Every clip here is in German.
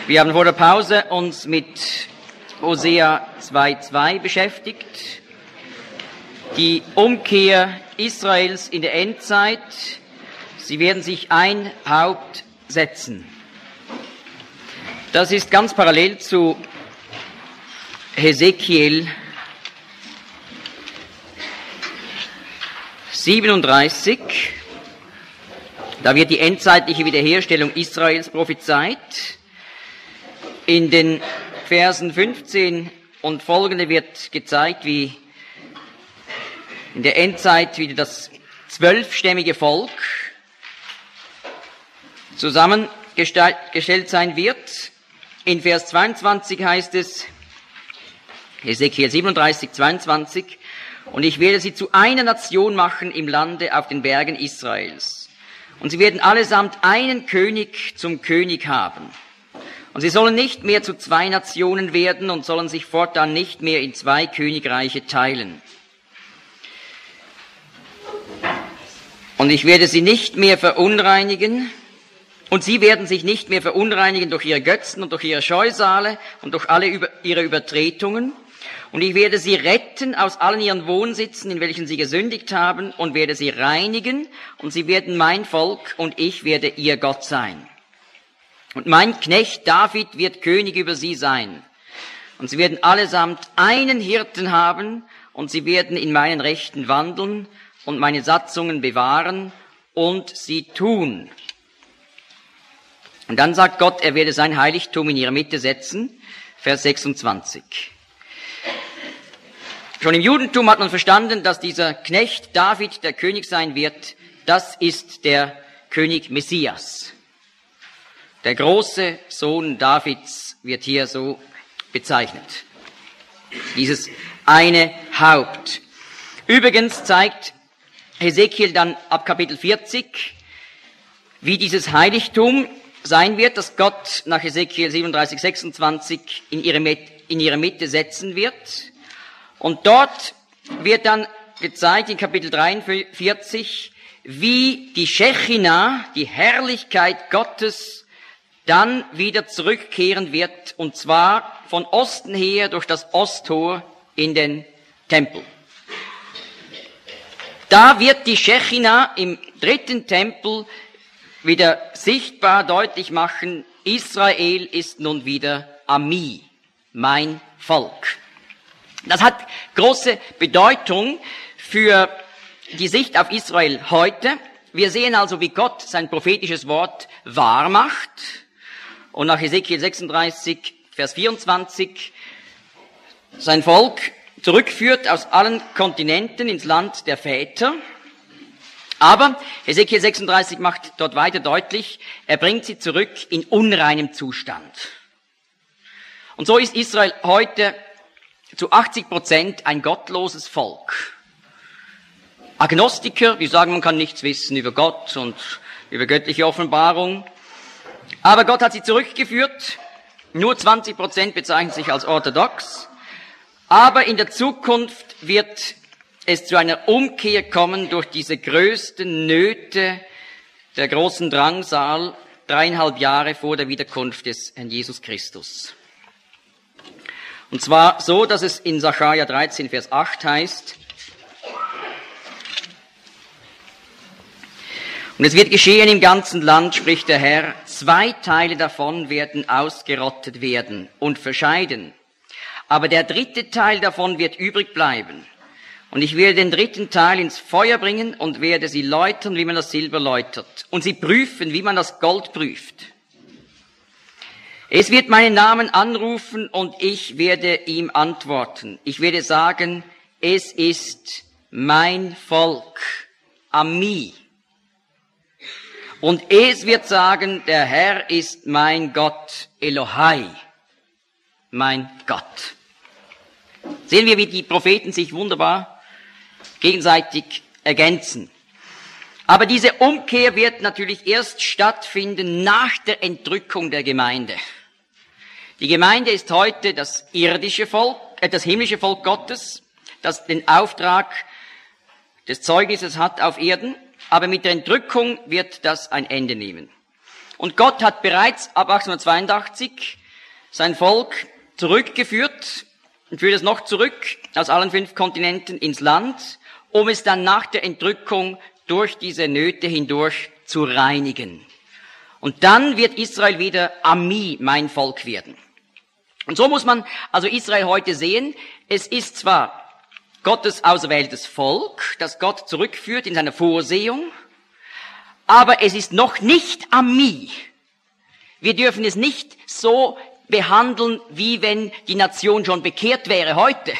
Wir haben vor der Pause uns mit Hosea 2,2 beschäftigt. Die Umkehr Israels in der Endzeit. Sie werden sich ein Haupt setzen. Das ist ganz parallel zu Hesekiel 37. Da wird die endzeitliche Wiederherstellung Israels prophezeit. In den Versen 15 und folgende wird gezeigt, wie in der Endzeit wieder das 12-stämmige Volk zusammengestellt sein wird. In Vers 22 heißt es, Hesekiel 37, 22, und ich werde sie zu einer Nation machen im Lande auf den Bergen Israels. Und sie werden allesamt einen König zum König haben. Und sie sollen nicht mehr zu zwei Nationen werden und sollen sich fortan nicht mehr in zwei Königreiche teilen. Und ich werde sie nicht mehr verunreinigen, und sie werden sich nicht mehr verunreinigen durch ihre Götzen und durch ihre Scheusale und durch alle ihre Übertretungen. Und ich werde sie retten aus allen ihren Wohnsitzen, in welchen sie gesündigt haben, und werde sie reinigen, und sie werden mein Volk, und ich werde ihr Gott sein. Und mein Knecht David wird König über sie sein. Und sie werden allesamt einen Hirten haben, und sie werden in meinen Rechten wandeln und meine Satzungen bewahren und sie tun. Und dann sagt Gott, er werde sein Heiligtum in ihre Mitte setzen. Vers 26. Schon im Judentum hat man verstanden, dass dieser Knecht David der König sein wird. Das ist der König Messias. Der große Sohn Davids wird hier so bezeichnet. Dieses eine Haupt. Übrigens zeigt Hesekiel dann ab Kapitel 40, wie dieses Heiligtum sein wird, das Gott nach Hesekiel 37, 26 in ihre Mitte setzen wird. Und dort wird dann gezeigt in Kapitel 43, wie die Shechinah, die Herrlichkeit Gottes, dann wieder zurückkehren wird, und zwar von Osten her durch das Osttor in den Tempel. Da wird die Shechinah im dritten Tempel wieder sichtbar deutlich machen, Israel ist nun wieder Ami, mein Volk. Das hat große Bedeutung für die Sicht auf Israel heute. Wir sehen also, wie Gott sein prophetisches Wort wahr macht. Und nach Hesekiel 36, Vers 24, sein Volk zurückführt aus allen Kontinenten ins Land der Väter. Aber Hesekiel 36 macht dort weiter deutlich, er bringt sie zurück in unreinem Zustand. Und so ist Israel heute zu 80% ein gottloses Volk. Agnostiker, die sagen, man kann nichts wissen über Gott und über göttliche Offenbarung. Aber Gott hat sie zurückgeführt. Nur 20% bezeichnen sich als orthodox. Aber in der Zukunft wird es zu einer Umkehr kommen durch diese größten Nöte der großen Drangsal 3,5 Jahre vor der Wiederkunft des Herrn Jesus Christus. Und zwar so, dass es in Sacharja 13, Vers 8 heißt, und es wird geschehen im ganzen Land, spricht der Herr, 2 Teile davon werden ausgerottet werden und verscheiden. Aber der 3. Teil davon wird übrig bleiben. Und ich werde den 3. Teil ins Feuer bringen und werde sie läutern, wie man das Silber läutert. Und sie prüfen, wie man das Gold prüft. Es wird meinen Namen anrufen und ich werde ihm antworten. Ich werde sagen, es ist mein Volk, Ami. Und es wird sagen, der Herr ist mein Gott, Elohai, mein Gott. Sehen wir, wie die Propheten sich wunderbar gegenseitig ergänzen. Aber diese Umkehr wird natürlich erst stattfinden nach der Entrückung der Gemeinde. Die Gemeinde ist heute das irdische Volk, das himmlische Volk Gottes, das den Auftrag des Zeugnisses hat auf Erden. Aber mit der Entrückung wird das ein Ende nehmen. Und Gott hat bereits ab 1882 sein Volk zurückgeführt und führt es noch zurück aus allen 5 Kontinenten ins Land, um es dann nach der Entrückung durch diese Nöte hindurch zu reinigen. Und dann wird Israel wieder Ami, mein Volk, werden. Und so muss man also Israel heute sehen. Es ist zwar Gottes auserwähltes Volk, das Gott zurückführt in seiner Vorsehung, aber es ist noch nicht Ami. Wir dürfen es nicht so behandeln, wie wenn die Nation schon bekehrt wäre heute.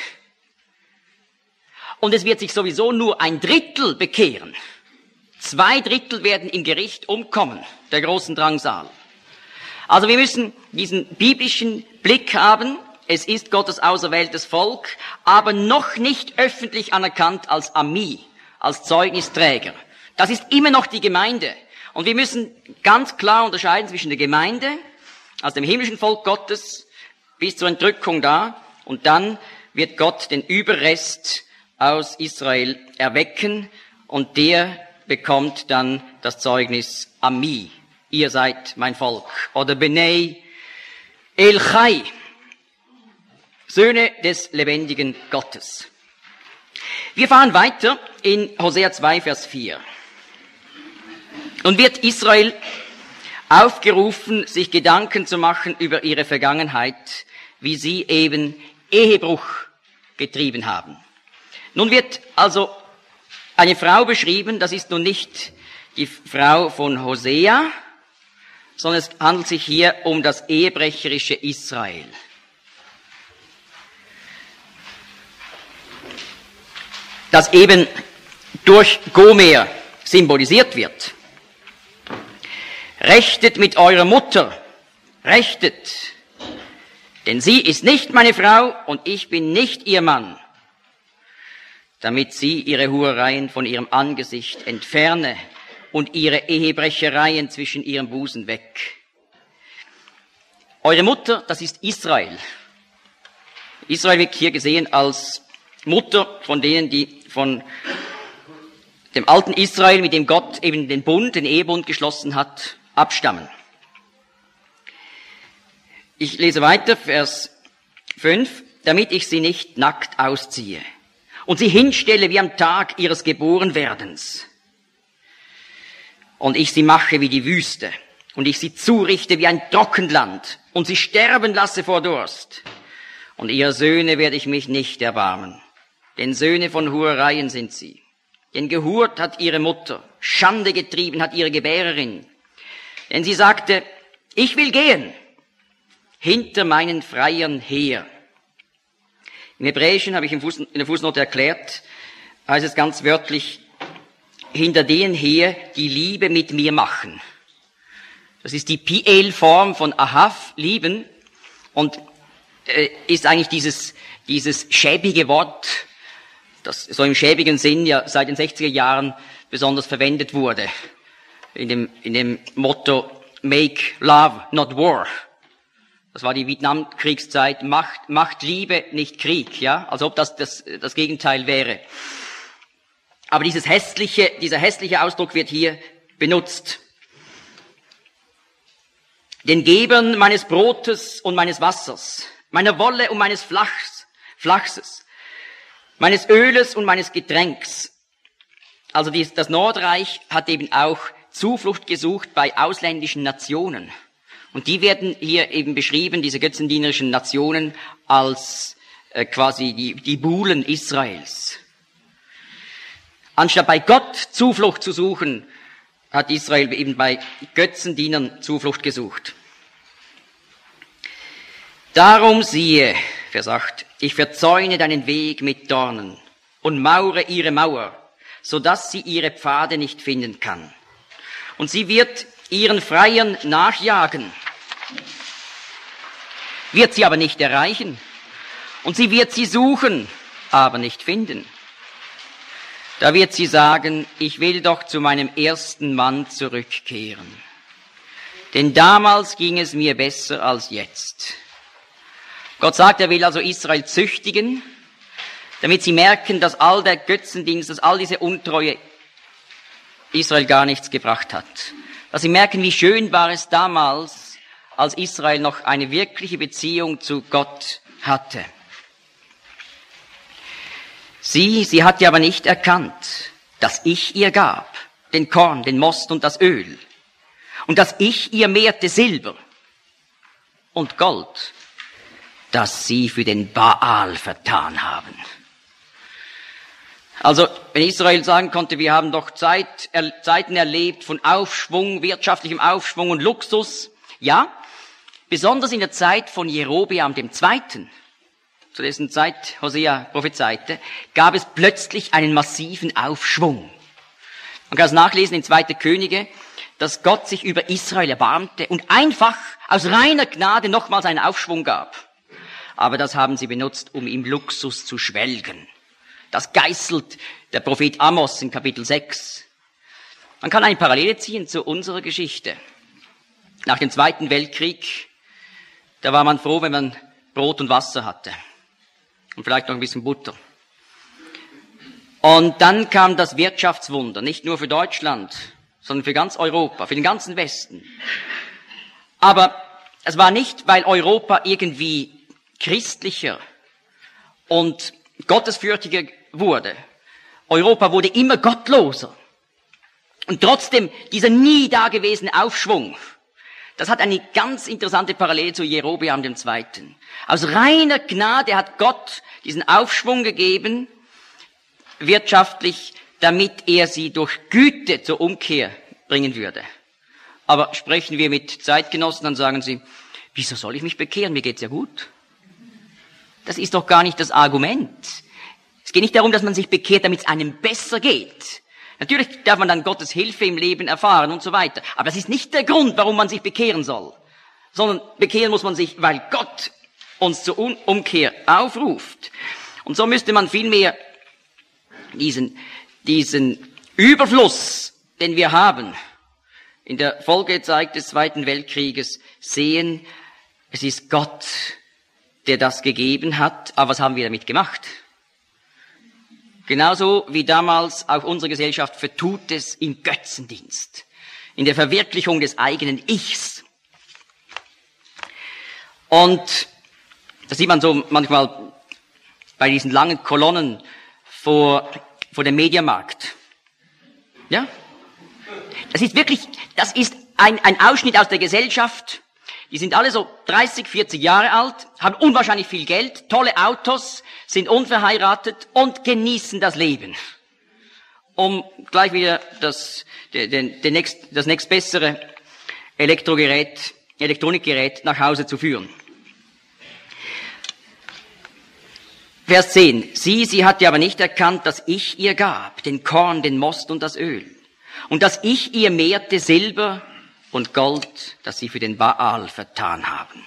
Und es wird sich sowieso nur 1/3 bekehren. 2/3 werden im Gericht umkommen, der großen Drangsal. Also wir müssen diesen biblischen Blick haben. Es ist Gottes auserwähltes Volk, aber noch nicht öffentlich anerkannt als Ami, als Zeugnisträger. Das ist immer noch die Gemeinde. Und wir müssen ganz klar unterscheiden zwischen der Gemeinde, also dem himmlischen Volk Gottes, bis zur Entrückung da, und dann wird Gott den Überrest aus Israel erwecken, und der bekommt dann das Zeugnis Ami. Ihr seid mein Volk. Oder Benei El Chai, Söhne des lebendigen Gottes. Wir fahren weiter in Hosea 2, Vers 4. Nun wird Israel aufgerufen, sich Gedanken zu machen über ihre Vergangenheit, wie sie eben Ehebruch getrieben haben. Nun wird also eine Frau beschrieben, das ist nun nicht die Frau von Hosea, sondern es handelt sich hier um das ehebrecherische Israel. Das eben durch Gomer symbolisiert wird. Rechtet mit eurer Mutter, rechtet, denn sie ist nicht meine Frau und ich bin nicht ihr Mann, damit sie ihre Hurereien von ihrem Angesicht entferne und ihre Ehebrechereien zwischen ihrem Busen weg. Eure Mutter, das ist Israel. Israel wird hier gesehen als Mutter von denen, die von dem alten Israel, mit dem Gott eben den Bund, den Ehebund geschlossen hat, abstammen. Ich lese weiter, Vers 5. Damit ich sie nicht nackt ausziehe und sie hinstelle wie am Tag ihres Geborenwerdens. Und ich sie mache wie die Wüste und ich sie zurichte wie ein Trockenland und sie sterben lasse vor Durst. Und ihrer Söhne werde ich mich nicht erbarmen, denn Söhne von Hurereien sind sie. Denn gehurt hat ihre Mutter, Schande getrieben hat ihre Gebärerin. Denn sie sagte, ich will gehen, hinter meinen Freiern her. Im Hebräischen, habe ich in der Fußnote erklärt, heißt es ganz wörtlich, hinter denen her, die Liebe mit mir machen. Das ist die Piel-Form von Ahav, lieben, und ist eigentlich dieses schäbige Wort, das so im schäbigen Sinn ja seit den 60er Jahren besonders verwendet wurde. In dem Motto, make love, not war. Das war die Vietnamkriegszeit, macht Liebe, nicht Krieg, ja, als ob das Gegenteil wäre. Aber dieser hässliche Ausdruck wird hier benutzt. Den Gebern meines Brotes und meines Wassers, meiner Wolle und meines Flachses, meines Öles und meines Getränks. Also das Nordreich hat eben auch Zuflucht gesucht bei ausländischen Nationen. Und die werden hier eben beschrieben, diese götzendienerischen Nationen, als quasi die Buhlen Israels. Anstatt bei Gott Zuflucht zu suchen, hat Israel eben bei Götzendienern Zuflucht gesucht. Darum siehe, Vers 8, ich verzäune deinen Weg mit Dornen und maure ihre Mauer, so dass sie ihre Pfade nicht finden kann. Und sie wird ihren Freiern nachjagen, wird sie aber nicht erreichen. Und sie wird sie suchen, aber nicht finden. Da wird sie sagen, ich will doch zu meinem ersten Mann zurückkehren. Denn damals ging es mir besser als jetzt. Gott sagt, er will also Israel züchtigen, damit sie merken, dass all der Götzendienst, dass all diese Untreue Israel gar nichts gebracht hat. Dass sie merken, wie schön war es damals, als Israel noch eine wirkliche Beziehung zu Gott hatte. Sie hatte aber nicht erkannt, dass ich ihr gab, den Korn, den Most und das Öl, und dass ich ihr mehrte Silber und Gold, das sie für den Baal vertan haben. Also, wenn Israel sagen konnte, wir haben doch Zeiten erlebt von Aufschwung, wirtschaftlichem Aufschwung und Luxus, ja, besonders in der Zeit von Jerobeam II., zu dessen Zeit Hosea prophezeite, gab es plötzlich einen massiven Aufschwung. Man kann es nachlesen in 2. Könige, dass Gott sich über Israel erbarmte und einfach aus reiner Gnade nochmals einen Aufschwung gab. Aber das haben sie benutzt, um im Luxus zu schwelgen. Das geißelt der Prophet Amos in Kapitel 6. Man kann eine Parallele ziehen zu unserer Geschichte. Nach dem Zweiten Weltkrieg, da war man froh, wenn man Brot und Wasser hatte. Und vielleicht noch ein bisschen Butter. Und dann kam das Wirtschaftswunder, nicht nur für Deutschland, sondern für ganz Europa, für den ganzen Westen. Aber es war nicht, weil Europa irgendwie christlicher und gottesfürchtiger wurde. Europa wurde immer gottloser. Und trotzdem dieser nie dagewesene Aufschwung, das hat eine ganz interessante Parallele zu Jerobeam II. Aus reiner Gnade hat Gott diesen Aufschwung gegeben, wirtschaftlich, damit er sie durch Güte zur Umkehr bringen würde. Aber sprechen wir mit Zeitgenossen, dann sagen sie, wieso soll ich mich bekehren? Mir geht's ja gut. Das ist doch gar nicht das Argument. Es geht nicht darum, dass man sich bekehrt, damit es einem besser geht. Natürlich darf man dann Gottes Hilfe im Leben erfahren und so weiter. Aber das ist nicht der Grund, warum man sich bekehren soll. Sondern bekehren muss man sich, weil Gott uns zur Umkehr aufruft. Und so müsste man vielmehr diesen Überfluss, den wir haben, in der Folgezeit des Zweiten Weltkrieges sehen, es ist Gott, der das gegeben hat. Aber was haben wir damit gemacht? Genauso wie damals auch unsere Gesellschaft vertut es im Götzendienst, in der Verwirklichung des eigenen Ichs. Und das sieht man so manchmal bei diesen langen Kolonnen vor dem Mediamarkt. Ja? Das ist ein Ausschnitt aus der Gesellschaft. Die sind alle so 30, 40 Jahre alt, haben unwahrscheinlich viel Geld, tolle Autos, sind unverheiratet und genießen das Leben. Um gleich wieder das nächstbessere Elektronikgerät nach Hause zu führen. Vers 10. Sie hatte aber nicht erkannt, dass ich ihr gab, den Korn, den Most und das Öl. Und dass ich ihr mehrte Silber und Gold, das sie für den Baal vertan haben.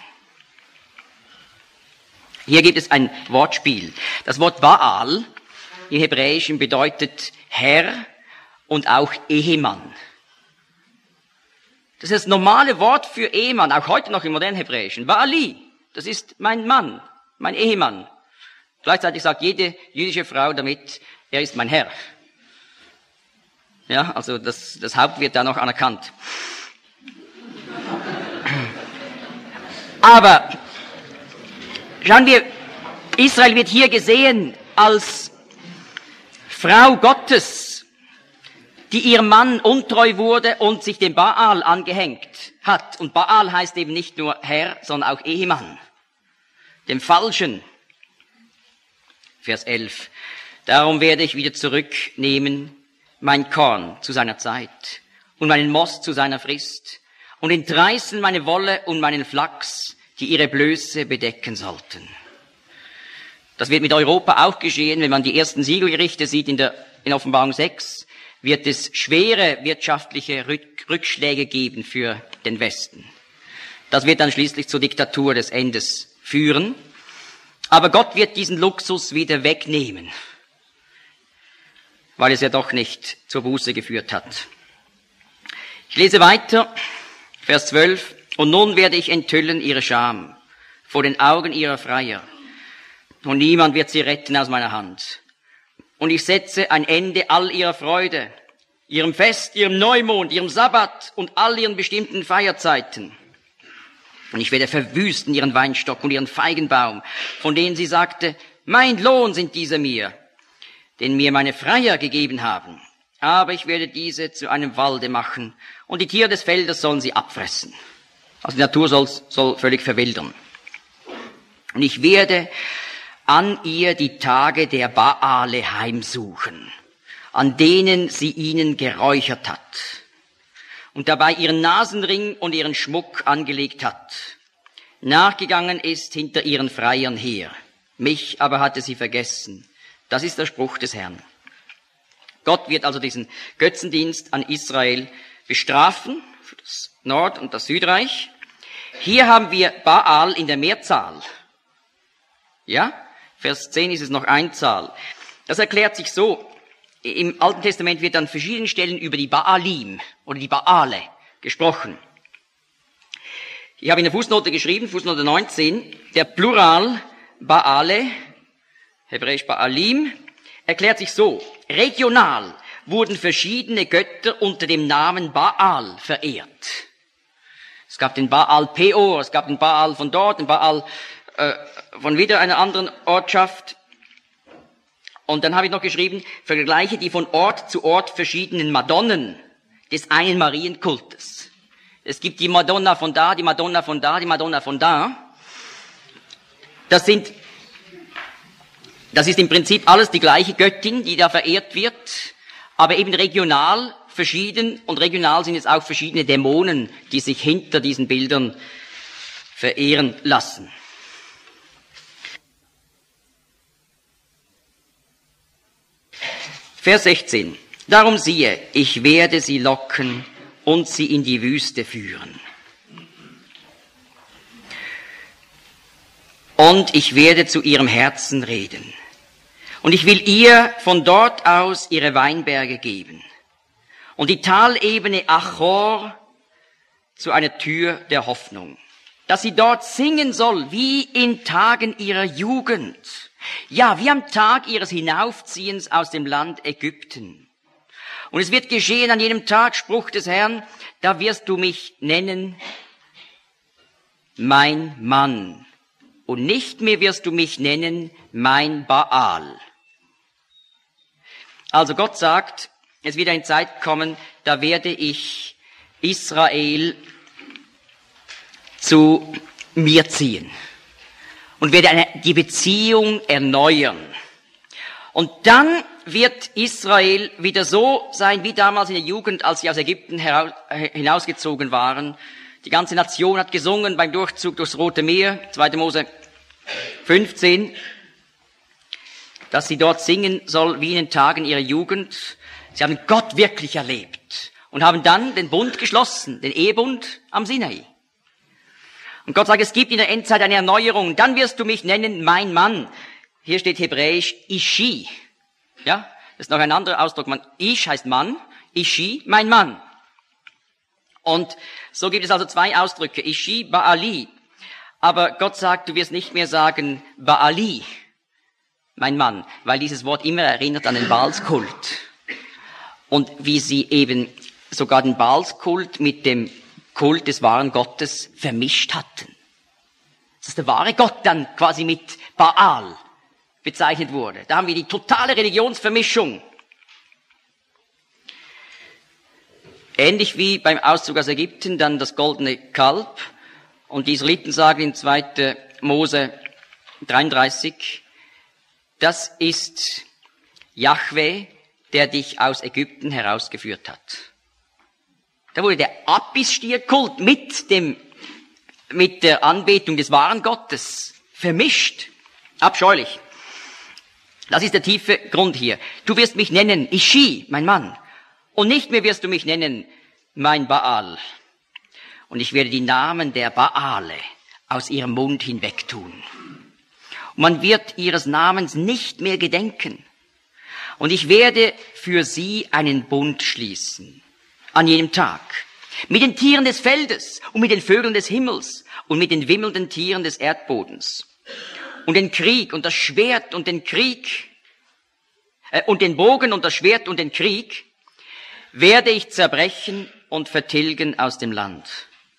Hier gibt es ein Wortspiel. Das Wort Baal im Hebräischen bedeutet Herr und auch Ehemann. Das ist das normale Wort für Ehemann, auch heute noch im modernen Hebräischen. Baali, das ist mein Mann, mein Ehemann. Gleichzeitig sagt jede jüdische Frau damit, er ist mein Herr. Ja, also das Haupt wird da noch anerkannt. Aber schauen wir, Israel wird hier gesehen als Frau Gottes, die ihrem Mann untreu wurde und sich dem Baal angehängt hat. Und Baal heißt eben nicht nur Herr, sondern auch Ehemann. Dem Falschen. Vers 11. Darum werde ich wieder zurücknehmen mein Korn zu seiner Zeit und meinen Most zu seiner Frist und entreißen meine Wolle und meinen Flachs, die ihre Blöße bedecken sollten. Das wird mit Europa auch geschehen, wenn man die ersten Siegelgerichte sieht in Offenbarung 6, wird es schwere wirtschaftliche Rückschläge geben für den Westen. Das wird dann schließlich zur Diktatur des Endes führen. Aber Gott wird diesen Luxus wieder wegnehmen, weil es ja doch nicht zur Buße geführt hat. Ich lese weiter, Vers 12. Und nun werde ich enthüllen ihre Scham vor den Augen ihrer Freier. Und niemand wird sie retten aus meiner Hand. Und ich setze ein Ende all ihrer Freude, ihrem Fest, ihrem Neumond, ihrem Sabbat und all ihren bestimmten Feierzeiten. Und ich werde verwüsten ihren Weinstock und ihren Feigenbaum, von denen sie sagte, mein Lohn sind diese mir, den mir meine Freier gegeben haben. Aber ich werde diese zu einem Walde machen, und die Tiere des Feldes sollen sie abfressen. Also die Natur soll völlig verwildern. Und ich werde an ihr die Tage der Baale heimsuchen, an denen sie ihnen geräuchert hat und dabei ihren Nasenring und ihren Schmuck angelegt hat, nachgegangen ist hinter ihren Freiern her. Mich aber hatte sie vergessen. Das ist der Spruch des Herrn. Gott wird also diesen Götzendienst an Israel bestrafen, für das Nord- und das Südreich. Hier haben wir Baal in der Mehrzahl. Ja? Vers 10 ist es noch Einzahl. Das erklärt sich so. Im Alten Testament wird an verschiedenen Stellen über die Baalim oder die Baale gesprochen. Ich habe in der Fußnote geschrieben, Fußnote 19, der Plural Baale, hebräisch Baalim, erklärt sich so. Regional wurden verschiedene Götter unter dem Namen Baal verehrt. Es gab den Baal Peor, es gab den Baal von dort, den Baal von wieder einer anderen Ortschaft. Und dann habe ich noch geschrieben, vergleiche die von Ort zu Ort verschiedenen Madonnen des einen Marienkultes. Es gibt die Madonna von da, die Madonna von da, die Madonna von da. Das ist im Prinzip alles die gleiche Göttin, die da verehrt wird, aber eben regional verschieden, und regional sind jetzt auch verschiedene Dämonen, die sich hinter diesen Bildern verehren lassen. Vers 16. Darum siehe, ich werde sie locken und sie in die Wüste führen. Und ich werde zu ihrem Herzen reden. Und ich will ihr von dort aus ihre Weinberge geben. Und die Talebene Achor zu einer Tür der Hoffnung. Dass sie dort singen soll, wie in Tagen ihrer Jugend. Ja, wie am Tag ihres Hinaufziehens aus dem Land Ägypten. Und es wird geschehen an jenem Tag, Spruch des Herrn, da wirst du mich nennen, mein Mann. Und nicht mehr wirst du mich nennen, mein Baal. Also Gott sagt, es wird eine Zeit kommen, da werde ich Israel zu mir ziehen und werde die Beziehung erneuern. Und dann wird Israel wieder so sein wie damals in der Jugend, als sie aus Ägypten hinausgezogen waren. Die ganze Nation hat gesungen beim Durchzug durchs Rote Meer, 2. Mose 15, dass sie dort singen soll wie in den Tagen ihrer Jugend. Sie haben Gott wirklich erlebt und haben dann den Bund geschlossen, den Ehebund am Sinai. Und Gott sagt, es gibt in der Endzeit eine Erneuerung. Dann wirst du mich nennen, mein Mann. Hier steht hebräisch Ishi. Ja, das ist noch ein anderer Ausdruck. Ish heißt Mann, Ishi, mein Mann. Und so gibt es also zwei Ausdrücke, Ishi, Baali. Aber Gott sagt, du wirst nicht mehr sagen Baali, mein Mann, weil dieses Wort immer erinnert an den Baalskult. Und wie sie eben sogar den Baalskult mit dem Kult des wahren Gottes vermischt hatten. Dass der wahre Gott dann quasi mit Baal bezeichnet wurde. Da haben wir die totale Religionsvermischung. Ähnlich wie beim Auszug aus Ägypten dann das goldene Kalb. Und die Israeliten sagen in 2. Mose 33, das ist Jahwe, der dich aus Ägypten herausgeführt hat. Da wurde der Apis-Stierkult mit der Anbetung des wahren Gottes vermischt. Abscheulich. Das ist der tiefe Grund hier. Du wirst mich nennen Ishi, mein Mann. Und nicht mehr wirst du mich nennen mein Baal. Und ich werde die Namen der Baale aus ihrem Mund hinwegtun. Und man wird ihres Namens nicht mehr gedenken. Und ich werde für sie einen Bund schließen. An jenem Tag. Mit den Tieren des Feldes und mit den Vögeln des Himmels und mit den wimmelnden Tieren des Erdbodens. Und den Krieg und das Schwert und den Krieg und den Bogen und das Schwert und den Krieg werde ich zerbrechen und vertilgen aus dem Land.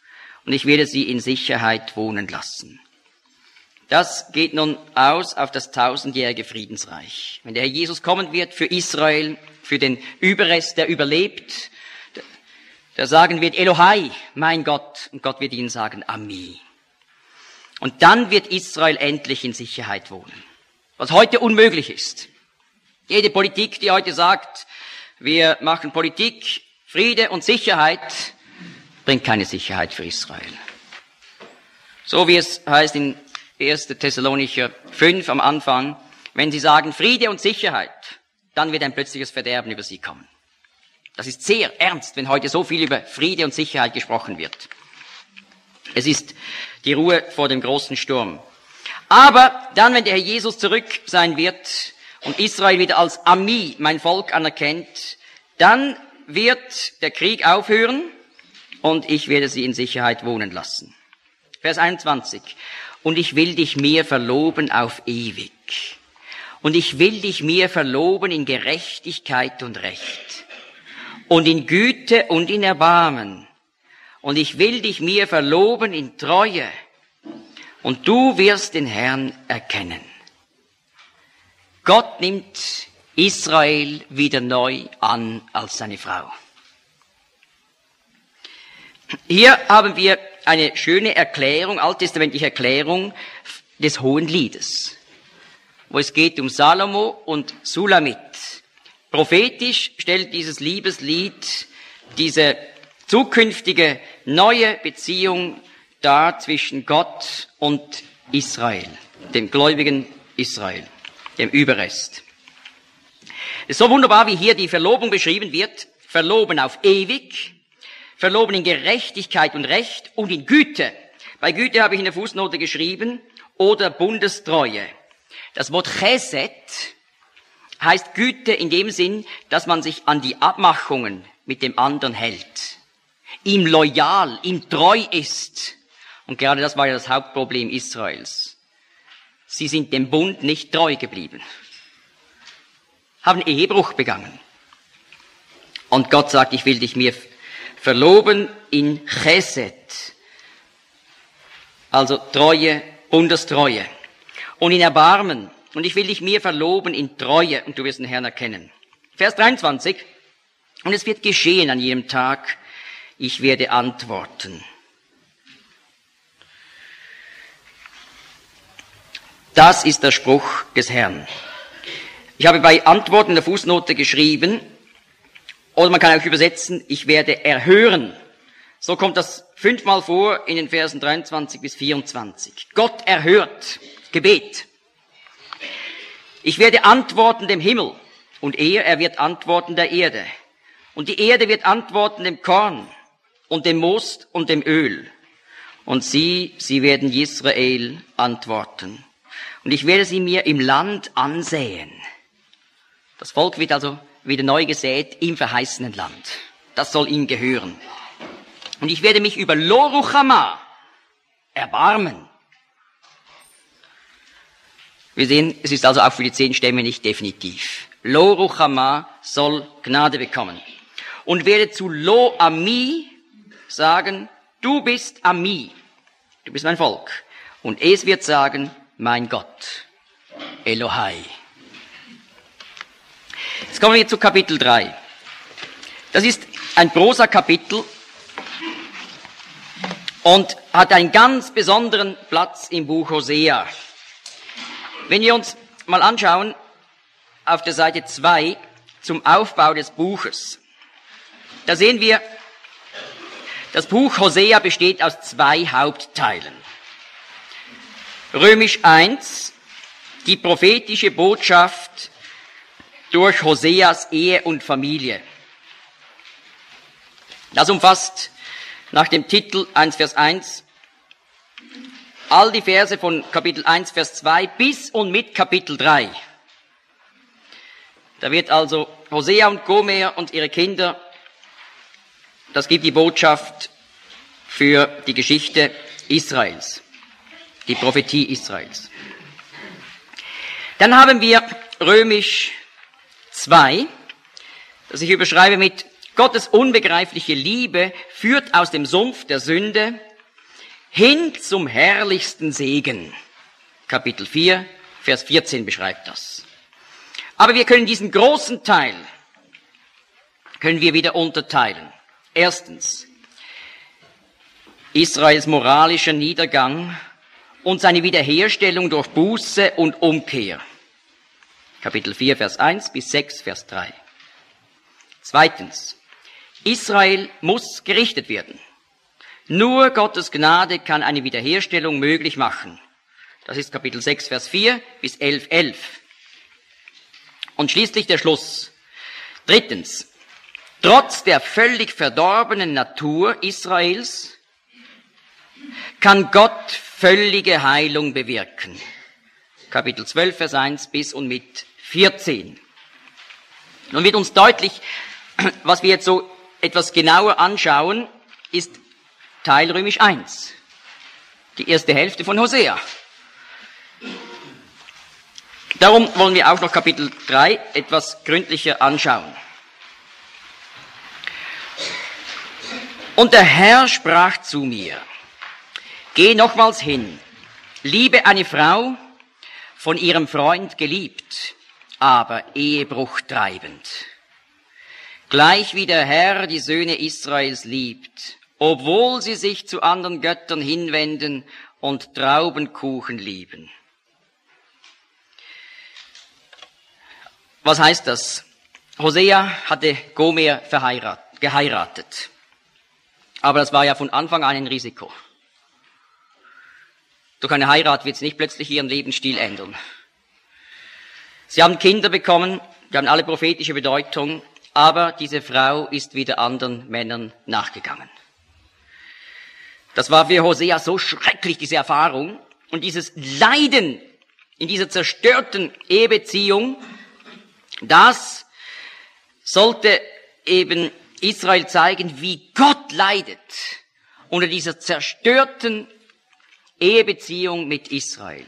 und ich werde sie in Sicherheit wohnen lassen. Das geht nun aus auf das 1000-jährige Friedensreich. Wenn der Herr Jesus kommen wird für Israel, für den Überrest, der überlebt, der sagen wird, Elohai, mein Gott, und Gott wird ihnen sagen, Ami. Und dann wird Israel endlich in Sicherheit wohnen, was heute unmöglich ist. Jede Politik, die heute sagt, wir machen Politik, Friede und Sicherheit, bringt keine Sicherheit für Israel. So wie es heißt in 1. Thessalonicher 5 am Anfang, wenn sie sagen Friede und Sicherheit, dann wird ein plötzliches Verderben über sie kommen. Das ist sehr ernst, wenn heute so viel über Friede und Sicherheit gesprochen wird. Es ist die Ruhe vor dem großen Sturm. Aber dann, wenn der Herr Jesus zurück sein wird und Israel wieder als Ami, mein Volk, anerkennt, dann wird der Krieg aufhören und ich werde sie in Sicherheit wohnen lassen. Vers 21. Und ich will dich mir verloben auf ewig. Und ich will dich mir verloben in Gerechtigkeit und Recht. Und in Güte und in Erbarmen. Und ich will dich mir verloben in Treue. Und du wirst den Herrn erkennen. Gott nimmt Israel wieder neu an als seine Frau. Hier haben wir eine schöne Erklärung, alttestamentliche Erklärung des Hohen Liedes, wo es geht um Salomo und Sulamit. Prophetisch stellt dieses Liebeslied diese zukünftige neue Beziehung dar zwischen Gott und Israel, dem gläubigen Israel, dem Überrest. Es ist so wunderbar, wie hier die Verlobung beschrieben wird. Verloben auf ewig, verloben in Gerechtigkeit und Recht und in Güte. Bei Güte habe ich in der Fußnote geschrieben, oder Bundestreue. Das Wort Chesed heißt Güte in dem Sinn, dass man sich an die Abmachungen mit dem anderen hält, ihm loyal, ihm treu ist. Und gerade das war ja das Hauptproblem Israels. Sie sind dem Bund nicht treu geblieben, haben Ehebruch begangen. Und Gott sagt, ich will dich mir verloben in Chesed, also Treue, Bundestreue, und in Erbarmen. Und ich will dich mir verloben in Treue, und du wirst den Herrn erkennen. Vers 23. Und es wird geschehen an jedem Tag, ich werde antworten. Das ist der Spruch des Herrn. Ich habe bei Antworten in der Fußnote geschrieben, oder man kann auch übersetzen, ich werde erhören. So kommt das 5-mal vor in den Versen 23 bis 24. Gott erhört Gebet. Ich werde antworten dem Himmel, und er wird antworten der Erde. Und die Erde wird antworten dem Korn und dem Most und dem Öl. Und sie werden Israel antworten. Und ich werde sie mir im Land ansäen. Das Volk wird also wieder neu gesät im verheißenen Land. Das soll ihm gehören. Und ich werde mich über Lo Ruchama erbarmen. Wir sehen, es ist also auch für die 10 Stämme nicht definitiv. Lo Ruchama soll Gnade bekommen. Und werde zu Lo Ami sagen, du bist Ami, du bist mein Volk. Und es wird sagen, mein Gott, Elohai. Jetzt kommen wir zu Kapitel 3. Das ist ein Prosa-Kapitel und hat einen ganz besonderen Platz im Buch Hosea. Wenn wir uns mal anschauen, auf der Seite 2 zum Aufbau des Buches, da sehen wir, das Buch Hosea besteht aus 2 Hauptteilen. Römisch 1, die prophetische Botschaft durch Hoseas Ehe und Familie. Das umfasst nach dem Titel 1 Vers 1 all die Verse von Kapitel 1 Vers 2 bis und mit Kapitel 3. Da wird also Hosea und Gomer und ihre Kinder, das gibt die Botschaft für die Geschichte Israels, die Prophetie Israels. Dann haben wir Römisch 2, das ich überschreibe mit Gottes unbegreifliche Liebe führt aus dem Sumpf der Sünde hin zum herrlichsten Segen. Kapitel 4, Vers 14 beschreibt das. Aber wir können diesen großen Teil, können wir wieder unterteilen. Erstens, Israels moralischer Niedergang und seine Wiederherstellung durch Buße und Umkehr. Kapitel 4, Vers 1 bis 6, Vers 3. Zweitens, Israel muss gerichtet werden. Nur Gottes Gnade kann eine Wiederherstellung möglich machen. Das ist Kapitel 6, Vers 4 bis 11, 11. Und schließlich der Schluss. Drittens, trotz der völlig verdorbenen Natur Israels kann Gott völlige Heilung bewirken. Kapitel 12, Vers 1 bis und mit 14. Nun wird uns deutlich, was wir jetzt so etwas genauer anschauen, ist Teil Römisch 1. Die erste Hälfte von Hosea. Darum wollen wir auch noch Kapitel 3 etwas gründlicher anschauen. Und der Herr sprach zu mir: Geh nochmals hin, liebe eine Frau, von ihrem Freund geliebt, aber Ehebruch treibend. Gleich wie der Herr die Söhne Israels liebt, obwohl sie sich zu anderen Göttern hinwenden und Traubenkuchen lieben. Was heißt das? Hosea hatte Gomer geheiratet. Aber das war ja von Anfang an ein Risiko. Durch eine Heirat wird sie nicht plötzlich ihren Lebensstil ändern. Sie haben Kinder bekommen, die haben alle prophetische Bedeutung, aber diese Frau ist wieder anderen Männern nachgegangen. Das war für Hosea so schrecklich, diese Erfahrung, und dieses Leiden in dieser zerstörten Ehebeziehung, das sollte eben Israel zeigen, wie Gott leidet unter dieser zerstörten Ehebeziehung mit Israel.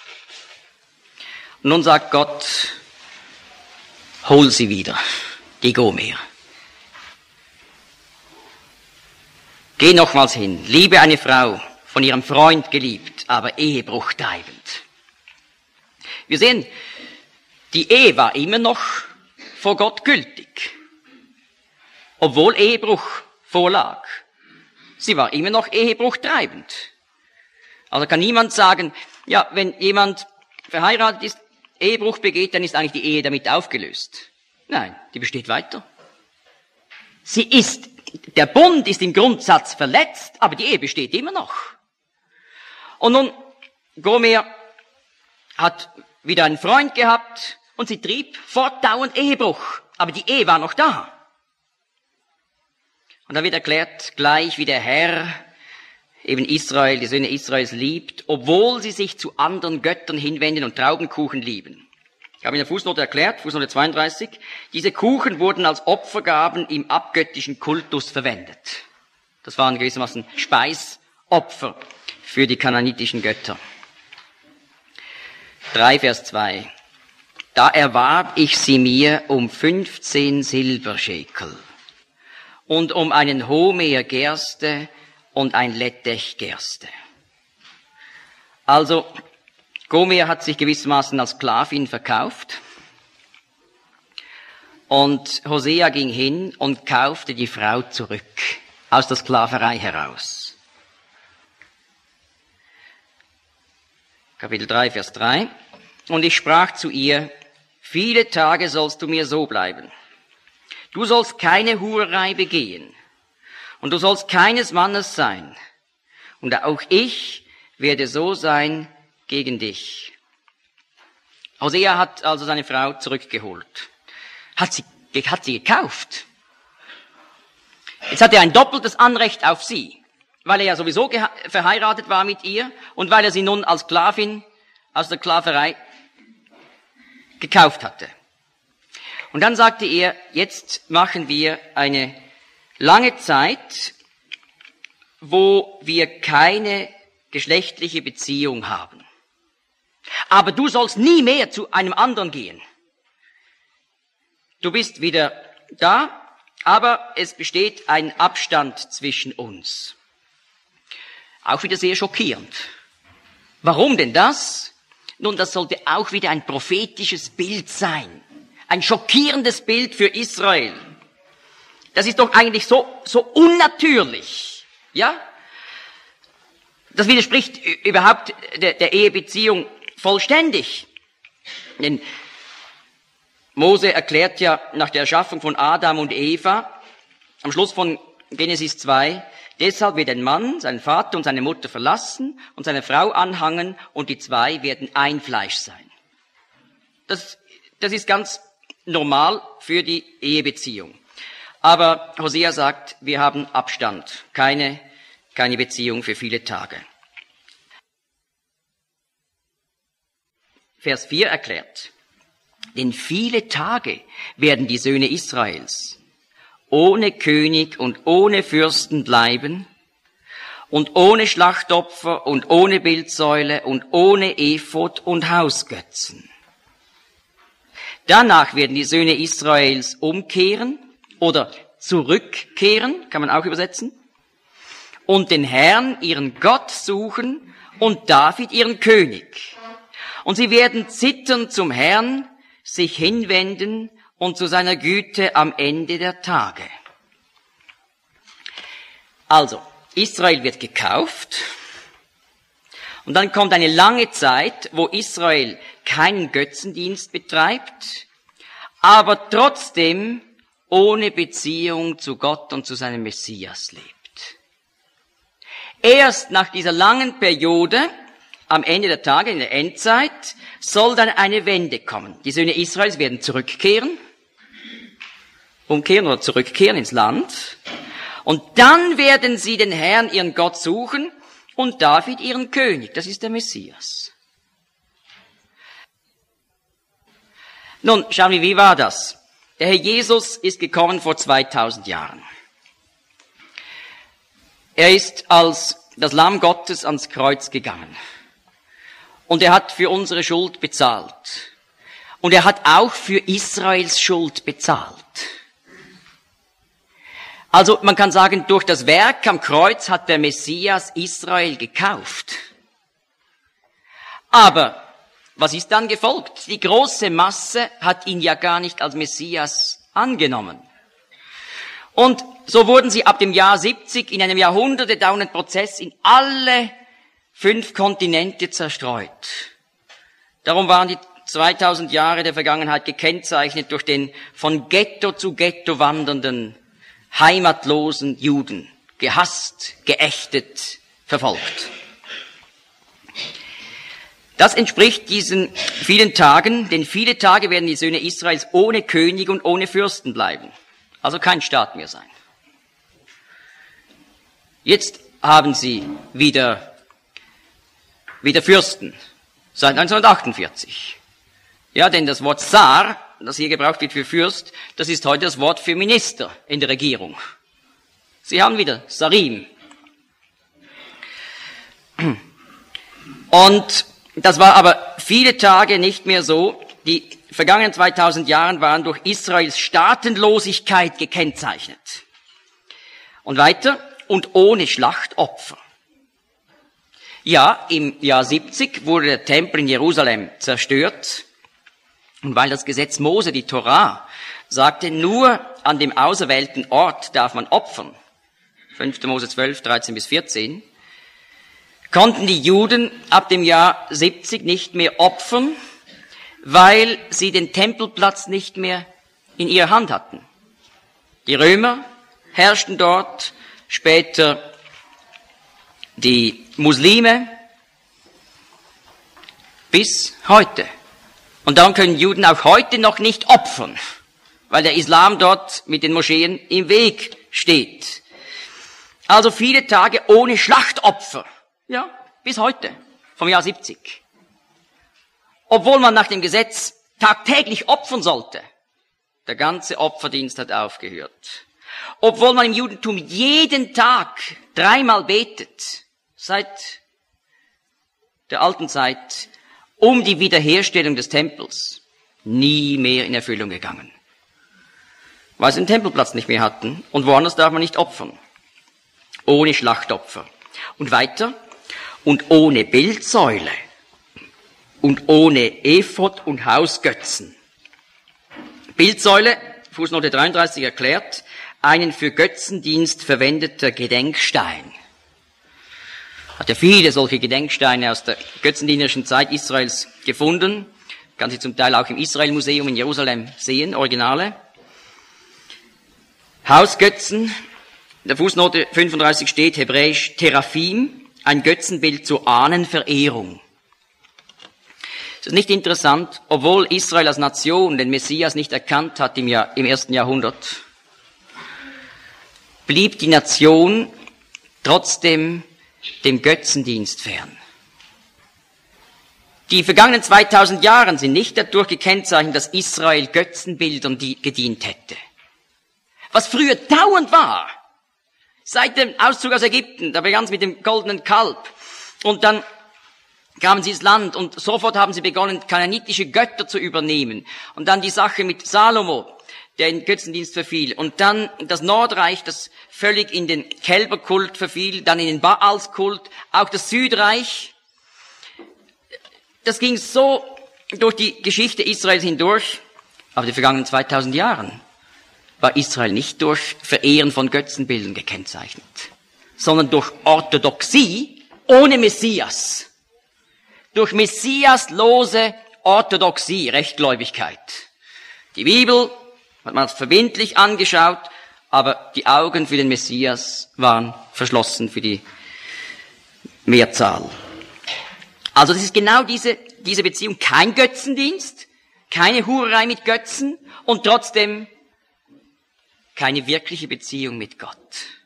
Und nun sagt Gott, hol sie wieder, die Gomer. Geh nochmals hin, liebe eine Frau, von ihrem Freund geliebt, aber Ehebruch treibend. Wir sehen, die Ehe war immer noch vor Gott gültig, obwohl Ehebruch vorlag. Sie war immer noch Ehebruch treibend. Also kann niemand sagen, ja, wenn jemand verheiratet ist, Ehebruch begeht, dann ist eigentlich die Ehe damit aufgelöst. Nein, die besteht weiter. Der Bund ist im Grundsatz verletzt, aber die Ehe besteht immer noch. Und nun, Gomer hat wieder einen Freund gehabt und sie trieb fortdauernd Ehebruch, aber die Ehe war noch da. Und da wird erklärt, gleich wie der Herr eben Israel, die Söhne Israels liebt, obwohl sie sich zu anderen Göttern hinwenden und Traubenkuchen lieben. Ich habe in der Fußnote erklärt, Fußnote 32, diese Kuchen wurden als Opfergaben im abgöttischen Kultus verwendet. Das waren gewissermaßen Speisopfer für die kanaanitischen Götter. 3 Vers 2. Da erwarb ich sie mir um 15 Silberschekel und um einen Homer Gerste und ein Lettech Gerste. Also, Gomer hat sich gewissermaßen als Sklavin verkauft und Hosea ging hin und kaufte die Frau zurück aus der Sklaverei heraus. Kapitel 3, Vers 3. Und ich sprach zu ihr, viele Tage sollst du mir so bleiben. Du sollst keine Hurerei begehen und du sollst keines Mannes sein. Und auch ich werde so sein gegen dich. Hosea hat also seine Frau zurückgeholt. Hat sie gekauft. Jetzt hat er ein doppeltes Anrecht auf sie, weil er ja sowieso verheiratet war mit ihr und weil er sie nun als Sklavin aus der Sklaverei gekauft hatte. Und dann sagte er, jetzt machen wir eine lange Zeit, wo wir keine geschlechtliche Beziehung haben. Aber du sollst nie mehr zu einem anderen gehen. Du bist wieder da, aber es besteht ein Abstand zwischen uns. Auch wieder sehr schockierend. Warum denn das? Nun, das sollte auch wieder ein prophetisches Bild sein. Ein schockierendes Bild für Israel. Das ist doch eigentlich so unnatürlich. Ja? Das widerspricht überhaupt der Ehebeziehung vollständig. Denn Mose erklärt ja nach der Erschaffung von Adam und Eva, am Schluss von Genesis 2, deshalb wird ein Mann seinen Vater und seine Mutter verlassen und seine Frau anhangen und die zwei werden ein Fleisch sein. Das ist ganz normal für die Ehebeziehung. Aber Hosea sagt, wir haben Abstand, keine Beziehung für viele Tage. Vers 4 erklärt, denn viele Tage werden die Söhne Israels ohne König und ohne Fürsten bleiben und ohne Schlachtopfer und ohne Bildsäule und ohne Ephod und Hausgötzen. Danach werden die Söhne Israels umkehren oder zurückkehren, kann man auch übersetzen, und den Herrn, ihren Gott, suchen und David, ihren König. Und sie werden zittern zum Herrn, sich hinwenden und zu seiner Güte am Ende der Tage. Also, Israel wird gekauft und dann kommt eine lange Zeit, wo Israel keinen Götzendienst betreibt, aber trotzdem ohne Beziehung zu Gott und zu seinem Messias lebt. Erst nach dieser langen Periode, am Ende der Tage, in der Endzeit, soll dann eine Wende kommen. Die Söhne Israels werden umkehren oder zurückkehren ins Land. Und dann werden sie den Herrn, ihren Gott, suchen und David, ihren König. Das ist der Messias. Nun, schauen wir, wie war das? Der Herr Jesus ist gekommen vor 2000 Jahren. Er ist als das Lamm Gottes ans Kreuz gegangen. Und er hat für unsere Schuld bezahlt. Und er hat auch für Israels Schuld bezahlt. Also man kann sagen, durch das Werk am Kreuz hat der Messias Israel gekauft. Aber was ist dann gefolgt? Die große Masse hat ihn ja gar nicht als Messias angenommen. Und so wurden sie ab dem Jahr 70 in einem jahrhundertedauernden Prozess in alle 5 Kontinente zerstreut. Darum waren die 2000 Jahre der Vergangenheit gekennzeichnet durch den von Ghetto zu Ghetto wandernden, heimatlosen Juden. Gehasst, geächtet, verfolgt. Das entspricht diesen vielen Tagen, denn viele Tage werden die Söhne Israels ohne König und ohne Fürsten bleiben. Also kein Staat mehr sein. Jetzt haben sie wieder Fürsten, seit 1948. Ja, denn das Wort Sar, das hier gebraucht wird für Fürst, das ist heute das Wort für Minister in der Regierung. Sie haben wieder Sarim. Und das war aber viele Tage nicht mehr so. Die vergangenen 2000 Jahre waren durch Israels Staatenlosigkeit gekennzeichnet. Und weiter, und ohne Schlachtopfer. Ja, im Jahr 70 wurde der Tempel in Jerusalem zerstört. Und weil das Gesetz Mose, die Torah, sagte, nur an dem auserwählten Ort darf man opfern, 5. Mose 12, 13 bis 14, konnten die Juden ab dem Jahr 70 nicht mehr opfern, weil sie den Tempelplatz nicht mehr in ihrer Hand hatten. Die Römer herrschten dort, später die Muslime bis heute. Und darum können Juden auch heute noch nicht opfern, weil der Islam dort mit den Moscheen im Weg steht. Also viele Tage ohne Schlachtopfer. Ja, bis heute, vom Jahr 70. Obwohl man nach dem Gesetz tagtäglich opfern sollte. Der ganze Opferdienst hat aufgehört. Obwohl man im Judentum jeden Tag 3-mal betet, seit der alten Zeit, um die Wiederherstellung des Tempels, nie mehr in Erfüllung gegangen. Weil sie den Tempelplatz nicht mehr hatten und woanders darf man nicht opfern. Ohne Schlachtopfer. Und weiter, und ohne Bildsäule und ohne Ephod und Hausgötzen. Bildsäule, Fußnote 33 erklärt, einen für Götzendienst verwendeter Gedenkstein. Hat ja viele solche Gedenksteine aus der götzendienerischen Zeit Israels gefunden. Kann sie zum Teil auch im Israel-Museum in Jerusalem sehen, Originale. Hausgötzen, in der Fußnote 35 steht hebräisch Teraphim, ein Götzenbild zur Ahnenverehrung. Es ist nicht interessant, obwohl Israel als Nation den Messias nicht erkannt hat im 1. Jahrhundert, blieb die Nation trotzdem dem Götzendienst fern. Die vergangenen 2000 Jahre sind nicht dadurch gekennzeichnet, dass Israel Götzenbildern gedient hätte. Was früher dauernd war, seit dem Auszug aus Ägypten, da begann es mit dem goldenen Kalb und dann kamen sie ins Land und sofort haben sie begonnen, kanaanitische Götter zu übernehmen. Und dann die Sache mit Salomo, der in Götzendienst verfiel. Und dann das Nordreich, das völlig in den Kälberkult verfiel, dann in den Baalskult, auch das Südreich. Das ging so durch die Geschichte Israels hindurch. Aber die vergangenen 2000 Jahren war Israel nicht durch Verehren von Götzenbildern gekennzeichnet, sondern durch Orthodoxie ohne Messias. Durch messiaslose Orthodoxie, Rechtgläubigkeit. Die Bibel hat man verbindlich angeschaut, aber die Augen für den Messias waren verschlossen für die Mehrzahl. Also das ist genau diese Beziehung, kein Götzendienst, keine Hurerei mit Götzen und trotzdem keine wirkliche Beziehung mit Gott.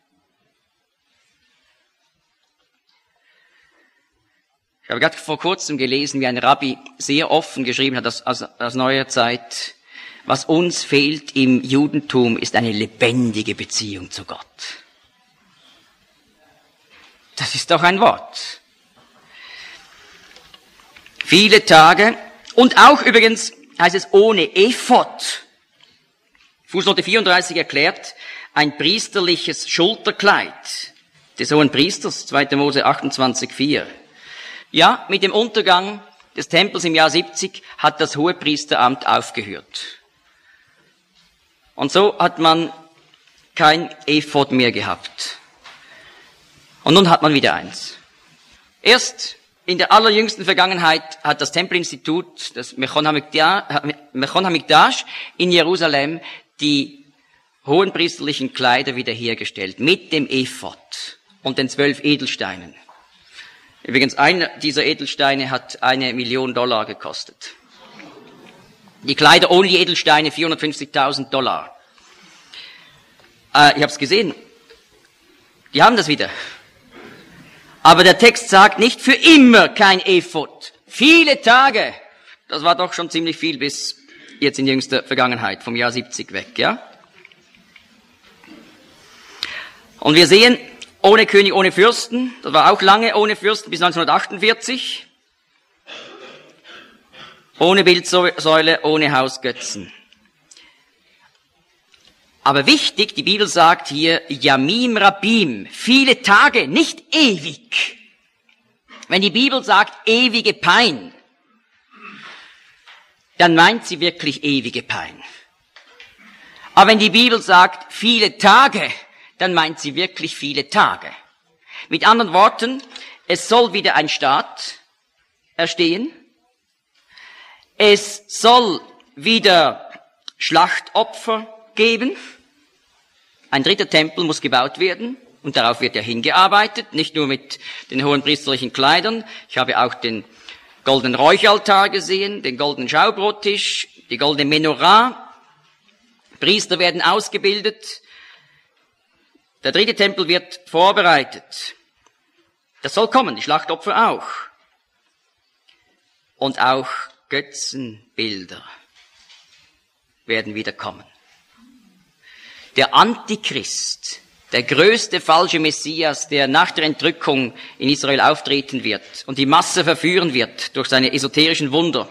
Ich habe gerade vor kurzem gelesen, wie ein Rabbi sehr offen geschrieben hat aus neuer Zeit: Was uns fehlt im Judentum, ist eine lebendige Beziehung zu Gott. Das ist doch ein Wort. Viele Tage, und auch übrigens heißt es ohne Ephod. Fußnote 34 erklärt, ein priesterliches Schulterkleid des hohen Priesters, 2. Mose 28,4. Ja, mit dem Untergang des Tempels im Jahr 70 hat das Hohepriesteramt aufgehört. Und so hat man kein Ephod mehr gehabt. Und nun hat man wieder eins. Erst in der allerjüngsten Vergangenheit hat das Tempelinstitut, das Mechon HaMikdash in Jerusalem, die hohenpriesterlichen Kleider wiederhergestellt mit dem Ephod und den 12 Edelsteinen. Übrigens, einer dieser Edelsteine hat $1 Million gekostet. Die Kleider ohne die Edelsteine $450.000. Ich habe es gesehen. Die haben das wieder. Aber der Text sagt nicht für immer kein Ephod. Viele Tage. Das war doch schon ziemlich viel bis jetzt in jüngster Vergangenheit, vom Jahr 70 weg, ja? Und wir sehen, ohne König, ohne Fürsten. Das war auch lange ohne Fürsten, bis 1948. Ohne Bildsäule, ohne Hausgötzen. Aber wichtig, die Bibel sagt hier, Yamim Rabim, viele Tage, nicht ewig. Wenn die Bibel sagt, ewige Pein, dann meint sie wirklich ewige Pein. Aber wenn die Bibel sagt, viele Tage, dann meint sie wirklich viele Tage. Mit anderen Worten, es soll wieder ein Staat erstehen. Es soll wieder Schlachtopfer geben. Ein dritter Tempel muss gebaut werden und darauf wird ja hingearbeitet, nicht nur mit den hohenpriesterlichen Kleidern. Ich habe auch den goldenen Räucheraltar gesehen, den goldenen Schaubrottisch, die goldene Menorah. Priester werden ausgebildet. Der dritte Tempel wird vorbereitet. Das soll kommen, die Schlachtopfer auch. Und auch Götzenbilder werden wieder kommen. Der Antichrist, der größte falsche Messias, der nach der Entrückung in Israel auftreten wird und die Masse verführen wird durch seine esoterischen Wunder,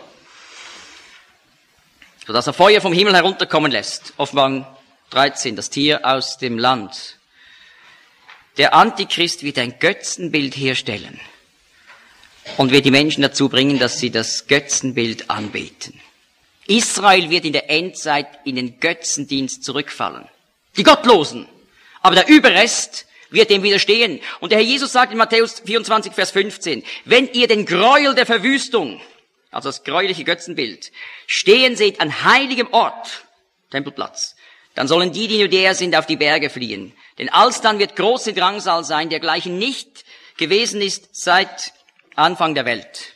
sodass er Feuer vom Himmel herunterkommen lässt. Offenbarung 13, das Tier aus dem Land. Der Antichrist wird ein Götzenbild herstellen und wird die Menschen dazu bringen, dass sie das Götzenbild anbeten. Israel wird in der Endzeit in den Götzendienst zurückfallen. Die Gottlosen. Aber der Überrest wird dem widerstehen. Und der Herr Jesus sagt in Matthäus 24, Vers 15, wenn ihr den Gräuel der Verwüstung, also das gräuliche Götzenbild, stehen seht an heiligem Ort, Tempelplatz, dann sollen die in Judäa sind, auf die Berge fliehen. Denn alsdann wird große Drangsal sein, dergleichen nicht gewesen ist seit Anfang der Welt.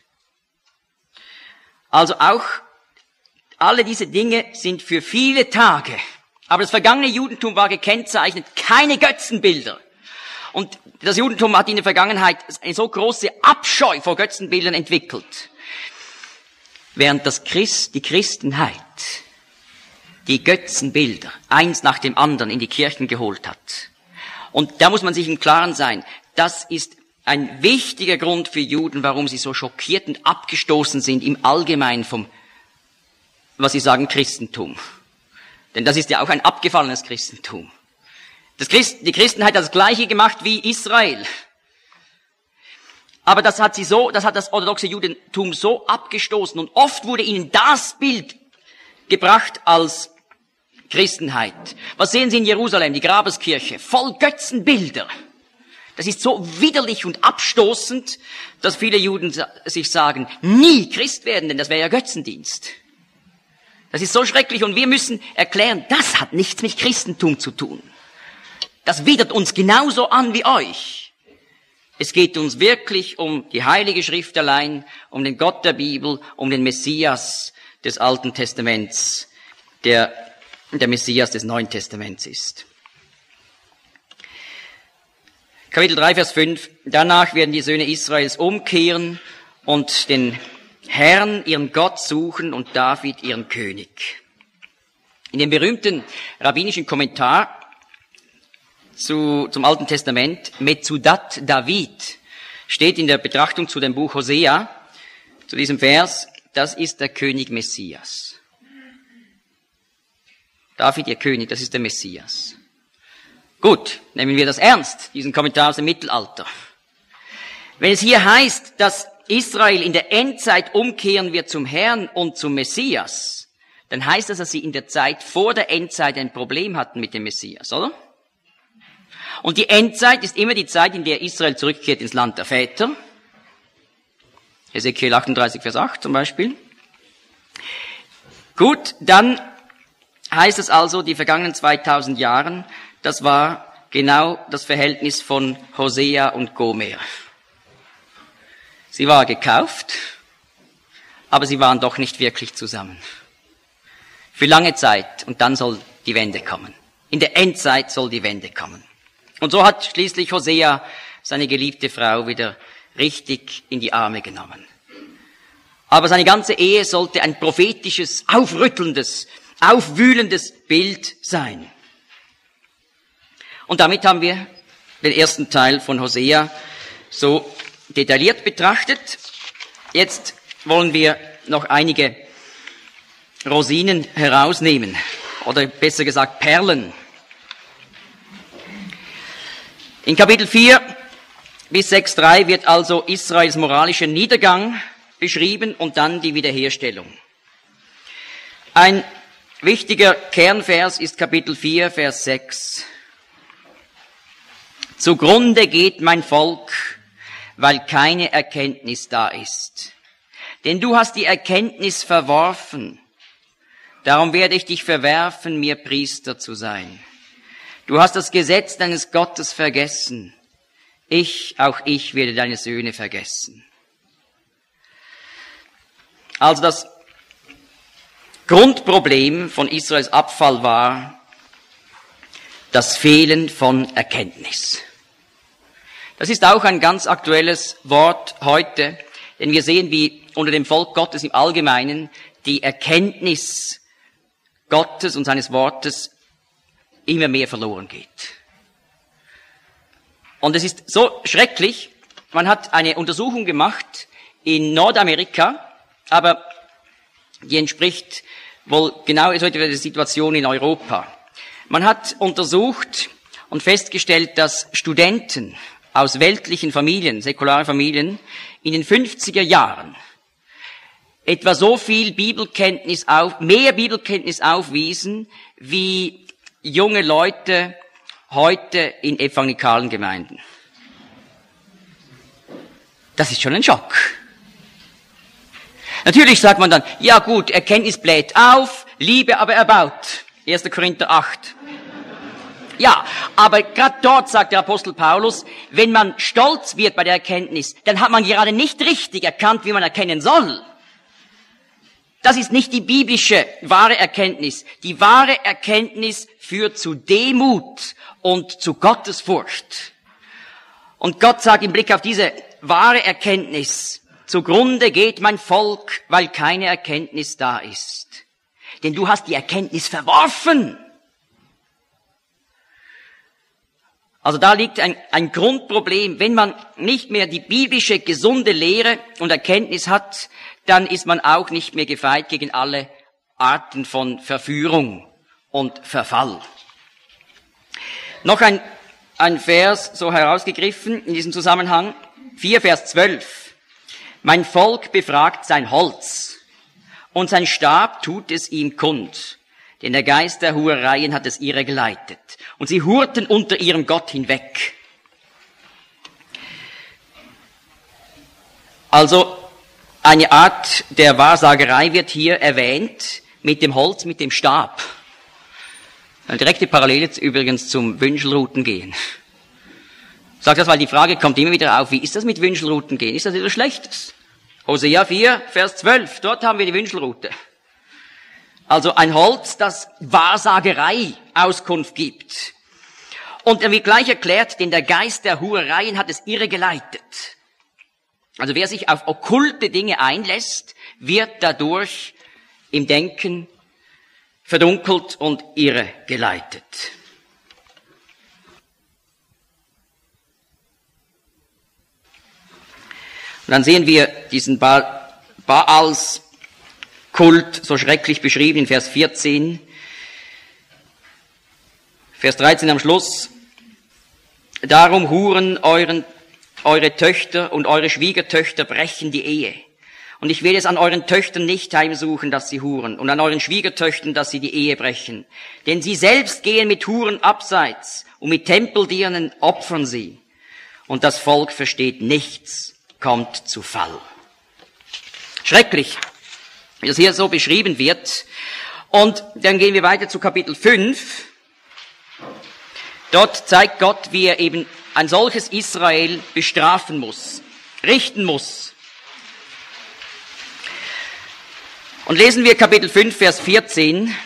Also auch alle diese Dinge sind für viele Tage. Aber das vergangene Judentum war gekennzeichnet, keine Götzenbilder. Und das Judentum hat in der Vergangenheit eine so große Abscheu vor Götzenbildern entwickelt. Während die Christenheit die Götzenbilder eins nach dem anderen in die Kirchen geholt hat. Und da muss man sich im Klaren sein, das ist ein wichtiger Grund für Juden, warum sie so schockiert und abgestoßen sind im Allgemeinen vom, was sie sagen, Christentum. Denn das ist ja auch ein abgefallenes Christentum. Die Christenheit hat das Gleiche gemacht wie Israel. Aber das hat das orthodoxe Judentum so abgestoßen und oft wurde ihnen das Bild gebracht als Christenheit. Was sehen Sie in Jerusalem? Die Grabeskirche, voll Götzenbilder. Das ist so widerlich und abstoßend, dass viele Juden sich sagen, nie Christ werden, denn das wäre ja Götzendienst. Das ist so schrecklich und wir müssen erklären, das hat nichts mit Christentum zu tun. Das widert uns genauso an wie euch. Es geht uns wirklich um die Heilige Schrift allein, um den Gott der Bibel, um den Messias des Alten Testaments, der Messias des Neuen Testaments ist. Kapitel 3, Vers 5. Danach werden die Söhne Israels umkehren und den Herrn, ihren Gott, suchen und David, ihren König. In dem berühmten rabbinischen Kommentar zum Alten Testament, Metzudat David, steht in der Betrachtung zu dem Buch Hosea, zu diesem Vers, das ist der König Messias. David, ihr König, das ist der Messias. Gut, nehmen wir das ernst, diesen Kommentar aus dem Mittelalter. Wenn es hier heißt, dass Israel in der Endzeit umkehren wird zum Herrn und zum Messias, dann heißt das, dass sie in der Zeit vor der Endzeit ein Problem hatten mit dem Messias, oder? Und die Endzeit ist immer die Zeit, in der Israel zurückkehrt ins Land der Väter. Hesekiel 38, Vers 8 zum Beispiel. Gut, dann heißt es also, die vergangenen 2000 Jahren, das war genau das Verhältnis von Hosea und Gomer. Sie war gekauft, aber sie waren doch nicht wirklich zusammen. Für lange Zeit, und dann soll die Wende kommen. In der Endzeit soll die Wende kommen. Und so hat schließlich Hosea seine geliebte Frau wieder richtig in die Arme genommen. Aber seine ganze Ehe sollte ein prophetisches, aufrüttelndes, aufwühlendes Bild sein. Und damit haben wir den ersten Teil von Hosea so detailliert betrachtet. Jetzt wollen wir noch einige Rosinen herausnehmen, oder besser gesagt Perlen. In Kapitel 4 bis 6,3 wird also Israels moralischer Niedergang beschrieben und dann die Wiederherstellung. Ein wichtiger Kernvers ist Kapitel 4, Vers 6. Zugrunde geht mein Volk, weil keine Erkenntnis da ist. Denn du hast die Erkenntnis verworfen. Darum werde ich dich verwerfen, mir Priester zu sein. Du hast das Gesetz deines Gottes vergessen. Auch ich werde deine Söhne vergessen. Also das Grundproblem von Israels Abfall war das Fehlen von Erkenntnis. Das ist auch ein ganz aktuelles Wort heute, denn wir sehen, wie unter dem Volk Gottes im Allgemeinen die Erkenntnis Gottes und seines Wortes immer mehr verloren geht. Und es ist so schrecklich, man hat eine Untersuchung gemacht in Nordamerika, aber die entspricht wohl genau heute der Situation in Europa. Man hat untersucht und festgestellt, dass Studenten aus weltlichen Familien, säkularen Familien, in den 50er Jahren etwa so viel mehr Bibelkenntnis aufwiesen, wie junge Leute heute in evangelikalen Gemeinden. Das ist schon ein Schock. Natürlich sagt man dann, ja gut, Erkenntnis bläht auf, Liebe aber erbaut. 1. Korinther 8. Ja, aber gerade dort sagt der Apostel Paulus, wenn man stolz wird bei der Erkenntnis, dann hat man gerade nicht richtig erkannt, wie man erkennen soll. Das ist nicht die biblische wahre Erkenntnis. Die wahre Erkenntnis führt zu Demut und zu Gottesfurcht. Und Gott sagt im Blick auf diese wahre Erkenntnis, zugrunde geht mein Volk, weil keine Erkenntnis da ist. Denn du hast die Erkenntnis verworfen. Also da liegt ein Grundproblem. Wenn man nicht mehr die biblische gesunde Lehre und Erkenntnis hat, dann ist man auch nicht mehr gefeit gegen alle Arten von Verführung und Verfall. Noch ein Vers so herausgegriffen in diesem Zusammenhang, 4 Vers 12. Mein Volk befragt sein Holz, und sein Stab tut es ihm kund, denn der Geist der Hurereien hat es ihre geleitet. Und sie hurten unter ihrem Gott hinweg. Also eine Art der Wahrsagerei wird hier erwähnt mit dem Holz, mit dem Stab. Eine direkte Parallele übrigens zum Wünschelruten gehen. Ich sage das, weil die Frage kommt immer wieder auf, wie ist das mit Wünschelruten gehen? Ist das etwas Schlechtes? Hosea 4, Vers 12, dort haben wir die Wünschelrute. Also ein Holz, das Wahrsagerei Auskunft gibt. Und er wird gleich erklärt, denn der Geist der Hurereien hat es irre geleitet. Also wer sich auf okkulte Dinge einlässt, wird dadurch im Denken verdunkelt und irre geleitet. Und dann sehen wir diesen Baals Kult so schrecklich beschrieben in Vers 14. Vers 13 am Schluss. Darum huren eure Töchter und eure Schwiegertöchter brechen die Ehe. Und ich will es an euren Töchtern nicht heimsuchen, dass sie huren, und an euren Schwiegertöchtern, dass sie die Ehe brechen. Denn sie selbst gehen mit Huren abseits, und mit Tempeldirnen opfern sie. Und das Volk versteht nichts, kommt zu Fall. Schrecklich, wie das hier so beschrieben wird. Und dann gehen wir weiter zu Kapitel 5. Dort zeigt Gott, wie er eben ein solches Israel bestrafen muss, richten muss. Und lesen wir Kapitel 5, Vers 14.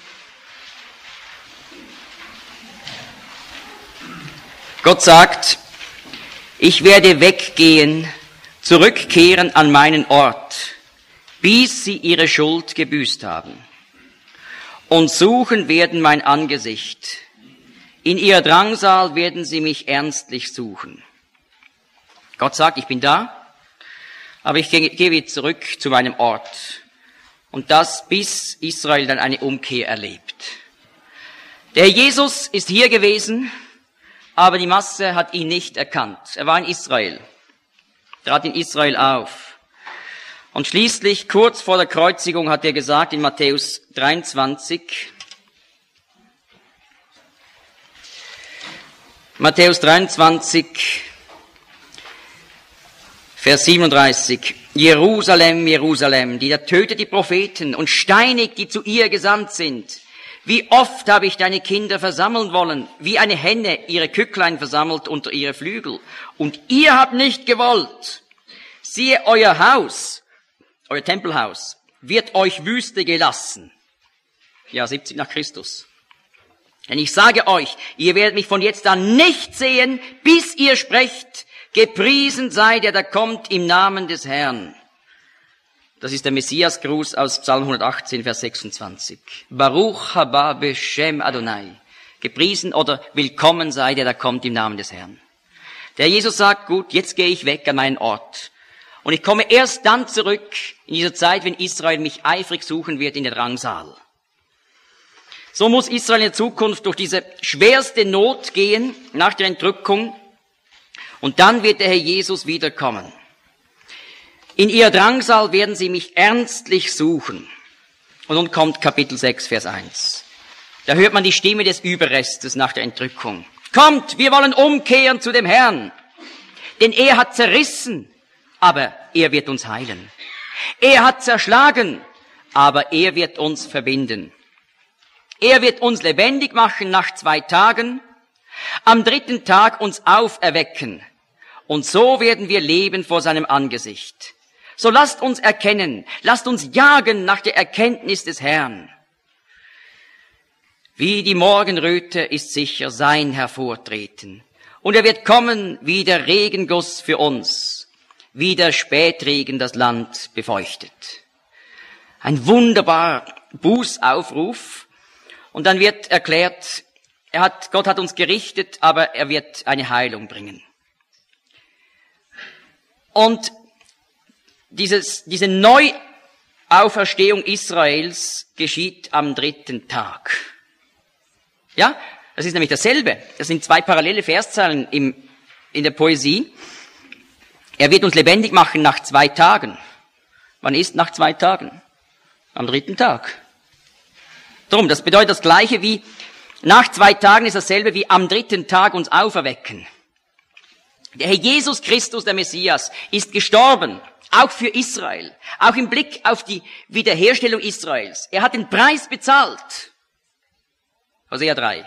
Gott sagt, ich werde weggehen, zurückkehren an meinen Ort, bis sie ihre Schuld gebüßt haben, und suchen werden mein Angesicht. In ihrer Drangsal werden sie mich ernstlich suchen. Gott sagt, ich bin da, aber ich gehe wieder zurück zu meinem Ort. Und das, bis Israel dann eine Umkehr erlebt. Der Jesus ist hier gewesen, aber die Masse hat ihn nicht erkannt. Er war in Israel, trat in Israel auf. Und schließlich, kurz vor der Kreuzigung, hat er gesagt in Matthäus 23, Matthäus 23, Vers 37. Jerusalem, Jerusalem, die da tötet die Propheten und steinigt, die zu ihr gesandt sind. Wie oft habe ich deine Kinder versammeln wollen, wie eine Henne ihre Kücklein versammelt unter ihre Flügel. Und ihr habt nicht gewollt. Siehe, euer Haus, euer Tempelhaus, wird euch Wüste gelassen. Ja, 70 nach Christus. Denn ich sage euch, ihr werdet mich von jetzt an nicht sehen, bis ihr sprecht, gepriesen sei der, der kommt im Namen des Herrn. Das ist der Messiasgruß aus Psalm 118, Vers 26. Baruch haba b'Shem Adonai. Gepriesen oder willkommen sei der, der kommt im Namen des Herrn. Der Jesus sagt, gut, jetzt gehe ich weg an meinen Ort. Und ich komme erst dann zurück in dieser Zeit, wenn Israel mich eifrig suchen wird in der Drangsal. So muss Israel in der Zukunft durch diese schwerste Not gehen nach der Entrückung. Und dann wird der Herr Jesus wiederkommen. In ihrer Drangsal werden sie mich ernstlich suchen. Und nun kommt Kapitel 6, Vers 1. Da hört man die Stimme des Überrestes nach der Entrückung. Kommt, wir wollen umkehren zu dem Herrn. Denn er hat zerrissen, aber er wird uns heilen. Er hat zerschlagen, aber er wird uns verbinden. Er wird uns lebendig machen nach 2 Tagen, am 3. Tag uns auferwecken. Und so werden wir leben vor seinem Angesicht. So lasst uns erkennen, lasst uns jagen nach der Erkenntnis des Herrn. Wie die Morgenröte ist sicher sein Hervortreten. Und er wird kommen wie der Regenguss für uns, wie der Spätregen das Land befeuchtet. Ein wunderbarer Bußaufruf. Und dann wird erklärt, Gott hat uns gerichtet, aber er wird eine Heilung bringen. Und diese Neuauferstehung Israels geschieht am 3. Tag. Ja, das ist nämlich dasselbe. Das sind 2 parallele Verszeilen in der Poesie. Er wird uns lebendig machen nach 2 Tagen. Wann ist nach 2 Tagen? Am 3. Tag. Drum, das bedeutet das Gleiche wie, nach 2 Tagen ist dasselbe wie am 3. Tag uns auferwecken. Der Herr Jesus Christus, der Messias, ist gestorben, auch für Israel, auch im Blick auf die Wiederherstellung Israels. Er hat den Preis bezahlt. Hosea 3.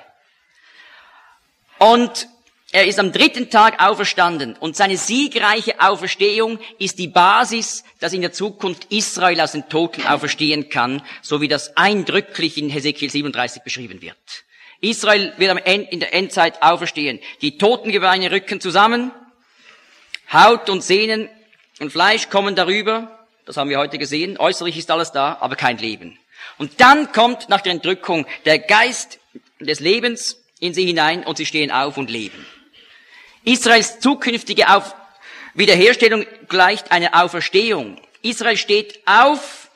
Und er ist am 3. Tag auferstanden und seine siegreiche Auferstehung ist die Basis, dass in der Zukunft Israel aus den Toten auferstehen kann, so wie das eindrücklich in Hesekiel 37 beschrieben wird. Israel wird in der Endzeit auferstehen. Die Totengebeine rücken zusammen, Haut und Sehnen und Fleisch kommen darüber, das haben wir heute gesehen, äußerlich ist alles da, aber kein Leben. Und dann kommt nach der Entrückung der Geist des Lebens in sie hinein und sie stehen auf und leben. Israels zukünftige Wiederherstellung gleicht einer Auferstehung. Israel steht auf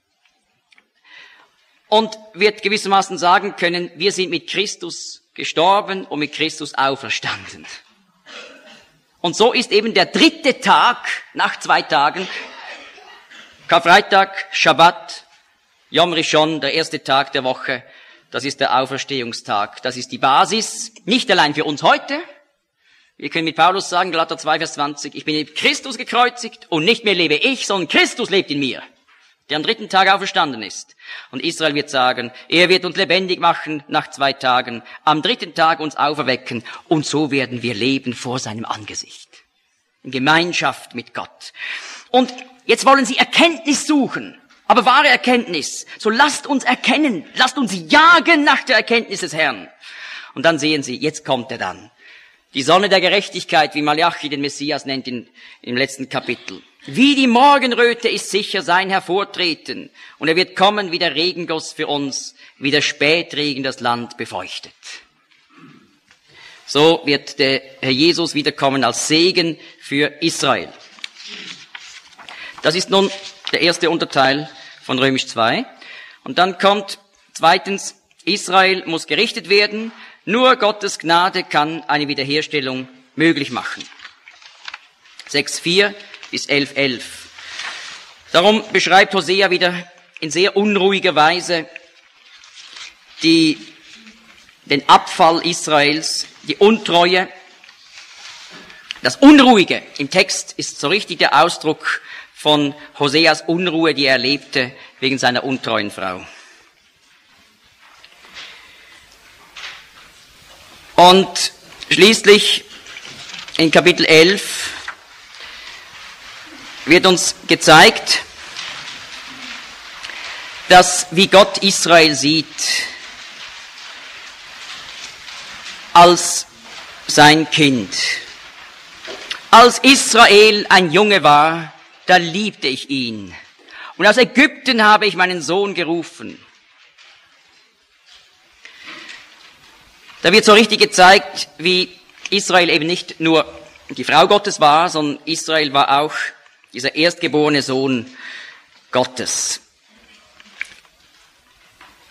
und wird gewissermaßen sagen können, wir sind mit Christus gestorben und mit Christus auferstanden. Und so ist eben der 3. Tag nach 2 Tagen, Karfreitag, Schabbat, Yom Rishon, der 1. Tag der Woche, das ist der Auferstehungstag. Das ist die Basis, nicht allein für uns heute. Wir können mit Paulus sagen, Galater 2, Vers 20, ich bin mit Christus gekreuzigt und nicht mehr lebe ich, sondern Christus lebt in mir, der am 3. Tag auferstanden ist. Und Israel wird sagen, er wird uns lebendig machen nach 2 Tagen, am 3. Tag uns auferwecken und so werden wir leben vor seinem Angesicht. In Gemeinschaft mit Gott. Und jetzt wollen sie Erkenntnis suchen, aber wahre Erkenntnis. So lasst uns erkennen, lasst uns jagen nach der Erkenntnis des Herrn. Und dann sehen sie, jetzt kommt er dann. Die Sonne der Gerechtigkeit, wie Malachi den Messias nennt im letzten Kapitel. Wie die Morgenröte ist sicher sein Hervortreten. Und er wird kommen wie der Regenguss für uns, wie der Spätregen das Land befeuchtet. So wird der Herr Jesus wiederkommen als Segen für Israel. Das ist nun der erste Unterteil von Römisch 2. Und dann kommt 2. Israel muss gerichtet werden. Nur Gottes Gnade kann eine Wiederherstellung möglich machen. 6,4 bis 11,11. Darum beschreibt Hosea wieder in sehr unruhiger Weise den Abfall Israels, die Untreue. Das Unruhige im Text ist so richtig der Ausdruck von Hoseas Unruhe, die er erlebte wegen seiner untreuen Frau. Und schließlich in Kapitel 11 wird uns gezeigt, dass wie Gott Israel sieht als sein Kind. Als Israel ein Junge war, da liebte ich ihn. Und aus Ägypten habe ich meinen Sohn gerufen. Da wird so richtig gezeigt, wie Israel eben nicht nur die Frau Gottes war, sondern Israel war auch dieser erstgeborene Sohn Gottes.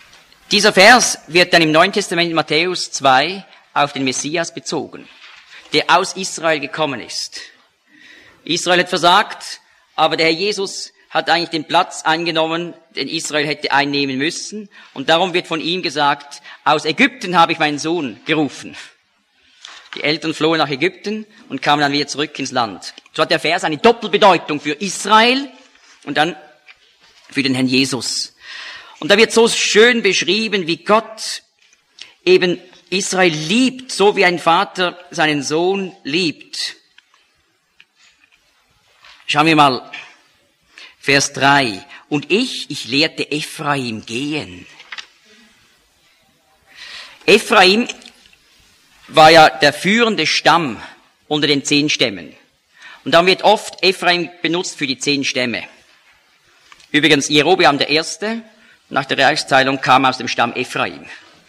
Dieser Vers wird dann im Neuen Testament in Matthäus 2 auf den Messias bezogen. der aus Israel gekommen ist. Israel hat versagt, aber der Herr Jesus hat eigentlich den Platz eingenommen, den Israel hätte einnehmen müssen. Und darum wird von ihm gesagt, aus Ägypten habe ich meinen Sohn gerufen. Die Eltern flohen nach Ägypten und kamen dann wieder zurück ins Land. So hat der Vers eine Doppelbedeutung für Israel und dann für den Herrn Jesus. Und da wird so schön beschrieben, wie Gott eben Israel liebt, so wie ein Vater seinen Sohn liebt. Schauen wir mal, Vers 3. Und ich lehrte Ephraim gehen. Ephraim war ja der führende Stamm unter den 10 Stämmen. Und dann wird oft Ephraim benutzt für die 10 Stämme. Übrigens, Jerobeam der Erste, nach der Reichsteilung, kam aus dem Stamm Ephraim.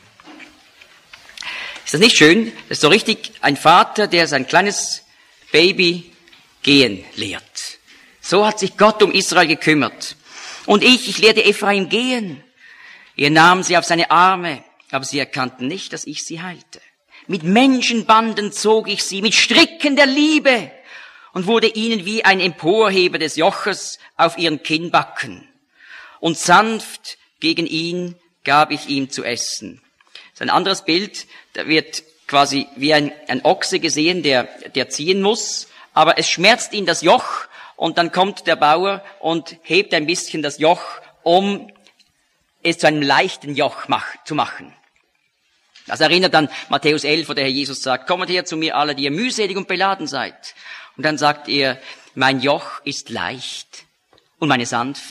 Ist das nicht schön? Das ist so richtig ein Vater, der sein kleines Baby gehen lehrt. So hat sich Gott um Israel gekümmert. Und ich lehrte Ephraim gehen. Er nahm sie auf seine Arme, aber sie erkannten nicht, dass ich sie heilte. Mit Menschenbanden zog ich sie, mit Stricken der Liebe und wurde ihnen wie ein Emporheber des Joches auf ihren Kinnbacken. Und sanft gegen ihn gab ich ihm zu essen. Das ist ein anderes Bild, da wird quasi wie ein Ochse gesehen, der ziehen muss, aber es schmerzt ihn das Joch und dann kommt der Bauer und hebt ein bisschen das Joch, um es zu einem leichten Joch zu machen. Das erinnert an Matthäus 11, wo der Herr Jesus sagt, kommt her zu mir alle, die ihr mühselig und beladen seid. Und dann sagt er, mein Joch ist leicht und meine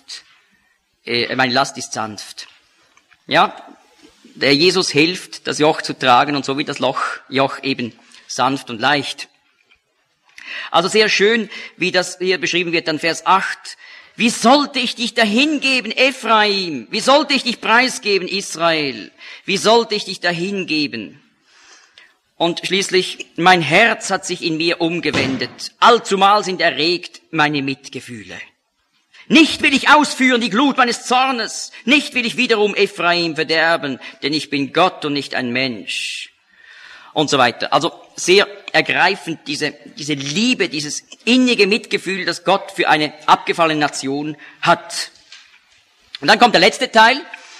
Last ist sanft. Ja, der Jesus hilft, das Joch zu tragen und so wird das Joch eben sanft und leicht. Also sehr schön, wie das hier beschrieben wird, dann Vers 8. Wie sollte ich dich dahingeben, Ephraim? Wie sollte ich dich preisgeben, Israel? Wie sollte ich dich dahingeben? Und schließlich, mein Herz hat sich in mir umgewendet. Allzumal sind erregt meine Mitgefühle. Nicht will ich ausführen die Glut meines Zornes. Nicht will ich wiederum Ephraim verderben, denn ich bin Gott und nicht ein Mensch. Und so weiter. Also sehr ergreifend diese Liebe, dieses innige Mitgefühl, das Gott für eine abgefallene Nation hat. Und dann kommt der letzte Teil,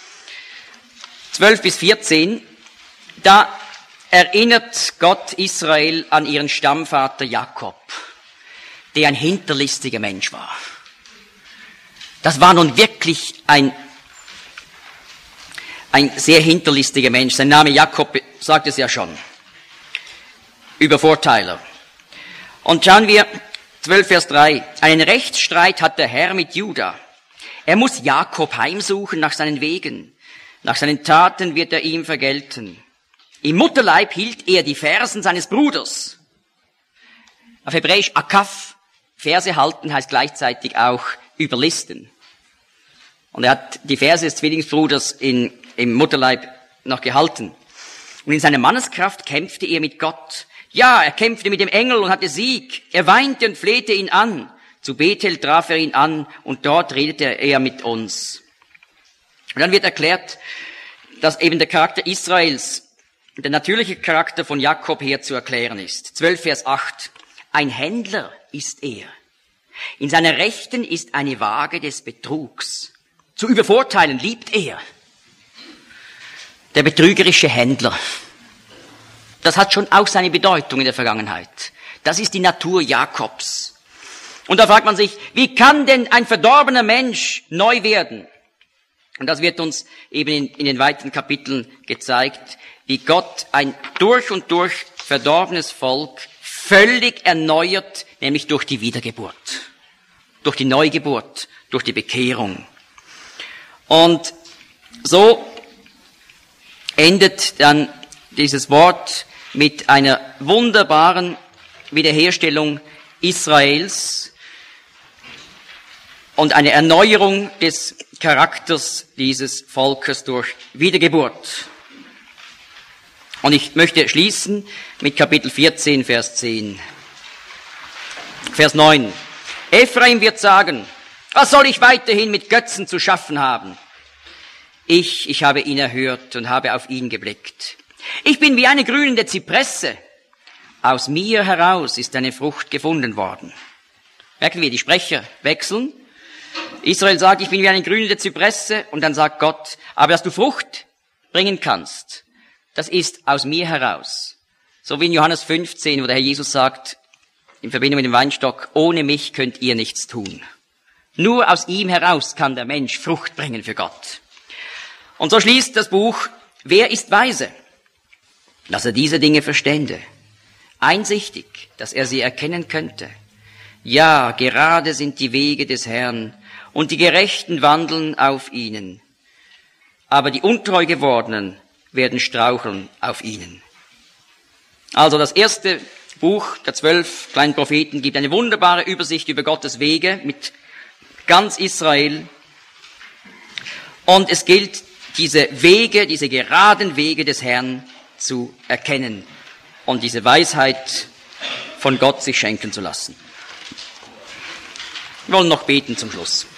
12 bis 14. Da erinnert Gott Israel an ihren Stammvater Jakob, der ein hinterlistiger Mensch war. Das war nun wirklich ein sehr hinterlistiger Mensch. Sein Name Jakob sagt es ja schon. Übervorteiler. Und schauen wir 12 Vers 3. Einen Rechtsstreit hat der Herr mit Juda. Er muss Jakob heimsuchen nach seinen Wegen. Nach seinen Taten wird er ihm vergelten. Im Mutterleib hielt er die Fersen seines Bruders. Auf Hebräisch akaf. Verse halten heißt gleichzeitig auch überlisten. Und er hat die Verse des Zwillingsbruders im Mutterleib noch gehalten. Und in seiner Manneskraft kämpfte er mit Gott. Ja, er kämpfte mit dem Engel und hatte Sieg. Er weinte und flehte ihn an. Zu Bethel traf er ihn an und dort redete er mit uns. Und dann wird erklärt, dass eben der Charakter Israels, der natürliche Charakter von Jakob her zu erklären ist. 12 Vers 8. Ein Händler ist er. In seiner Rechten ist eine Waage des Betrugs. Zu übervorteilen liebt er. Der betrügerische Händler. Das hat schon auch seine Bedeutung in der Vergangenheit. Das ist die Natur Jakobs. Und da fragt man sich, wie kann denn ein verdorbener Mensch neu werden? Und das wird uns eben in den weiteren Kapiteln gezeigt, wie Gott ein durch und durch verdorbenes Volk völlig erneuert, nämlich durch die Wiedergeburt, durch die Neugeburt, durch die Bekehrung. Und so endet dann dieses Wort mit einer wunderbaren Wiederherstellung Israels und einer Erneuerung des Charakters dieses Volkes durch Wiedergeburt. Und ich möchte schließen mit Kapitel 14, Vers 10. Vers 9. Ephraim wird sagen, was soll ich weiterhin mit Götzen zu schaffen haben? Ich habe ihn erhört und habe auf ihn geblickt. Ich bin wie eine grünende Zypresse. aus mir heraus ist eine Frucht gefunden worden. Merken wir, die Sprecher wechseln. Israel sagt, ich bin wie eine grünende Zypresse, und dann sagt Gott, aber dass du Frucht bringen kannst, das ist aus mir heraus. So wie in Johannes 15, wo der Herr Jesus sagt, in Verbindung mit dem Weinstock, ohne mich könnt ihr nichts tun. Nur aus ihm heraus kann der Mensch Frucht bringen für Gott. Und so schließt das Buch, wer ist weise? Dass er diese Dinge verstände. Einsichtig, dass er sie erkennen könnte. Ja, gerade sind die Wege des Herrn, und die Gerechten wandeln auf ihnen. Aber die untreu gewordenen werden straucheln auf ihnen. Also das erste Buch der 12 kleinen Propheten gibt eine wunderbare Übersicht über Gottes Wege mit ganz Israel. Und es gilt, diese Wege, diese geraden Wege des Herrn zu erkennen und diese Weisheit von Gott sich schenken zu lassen. Wir wollen noch beten zum Schluss.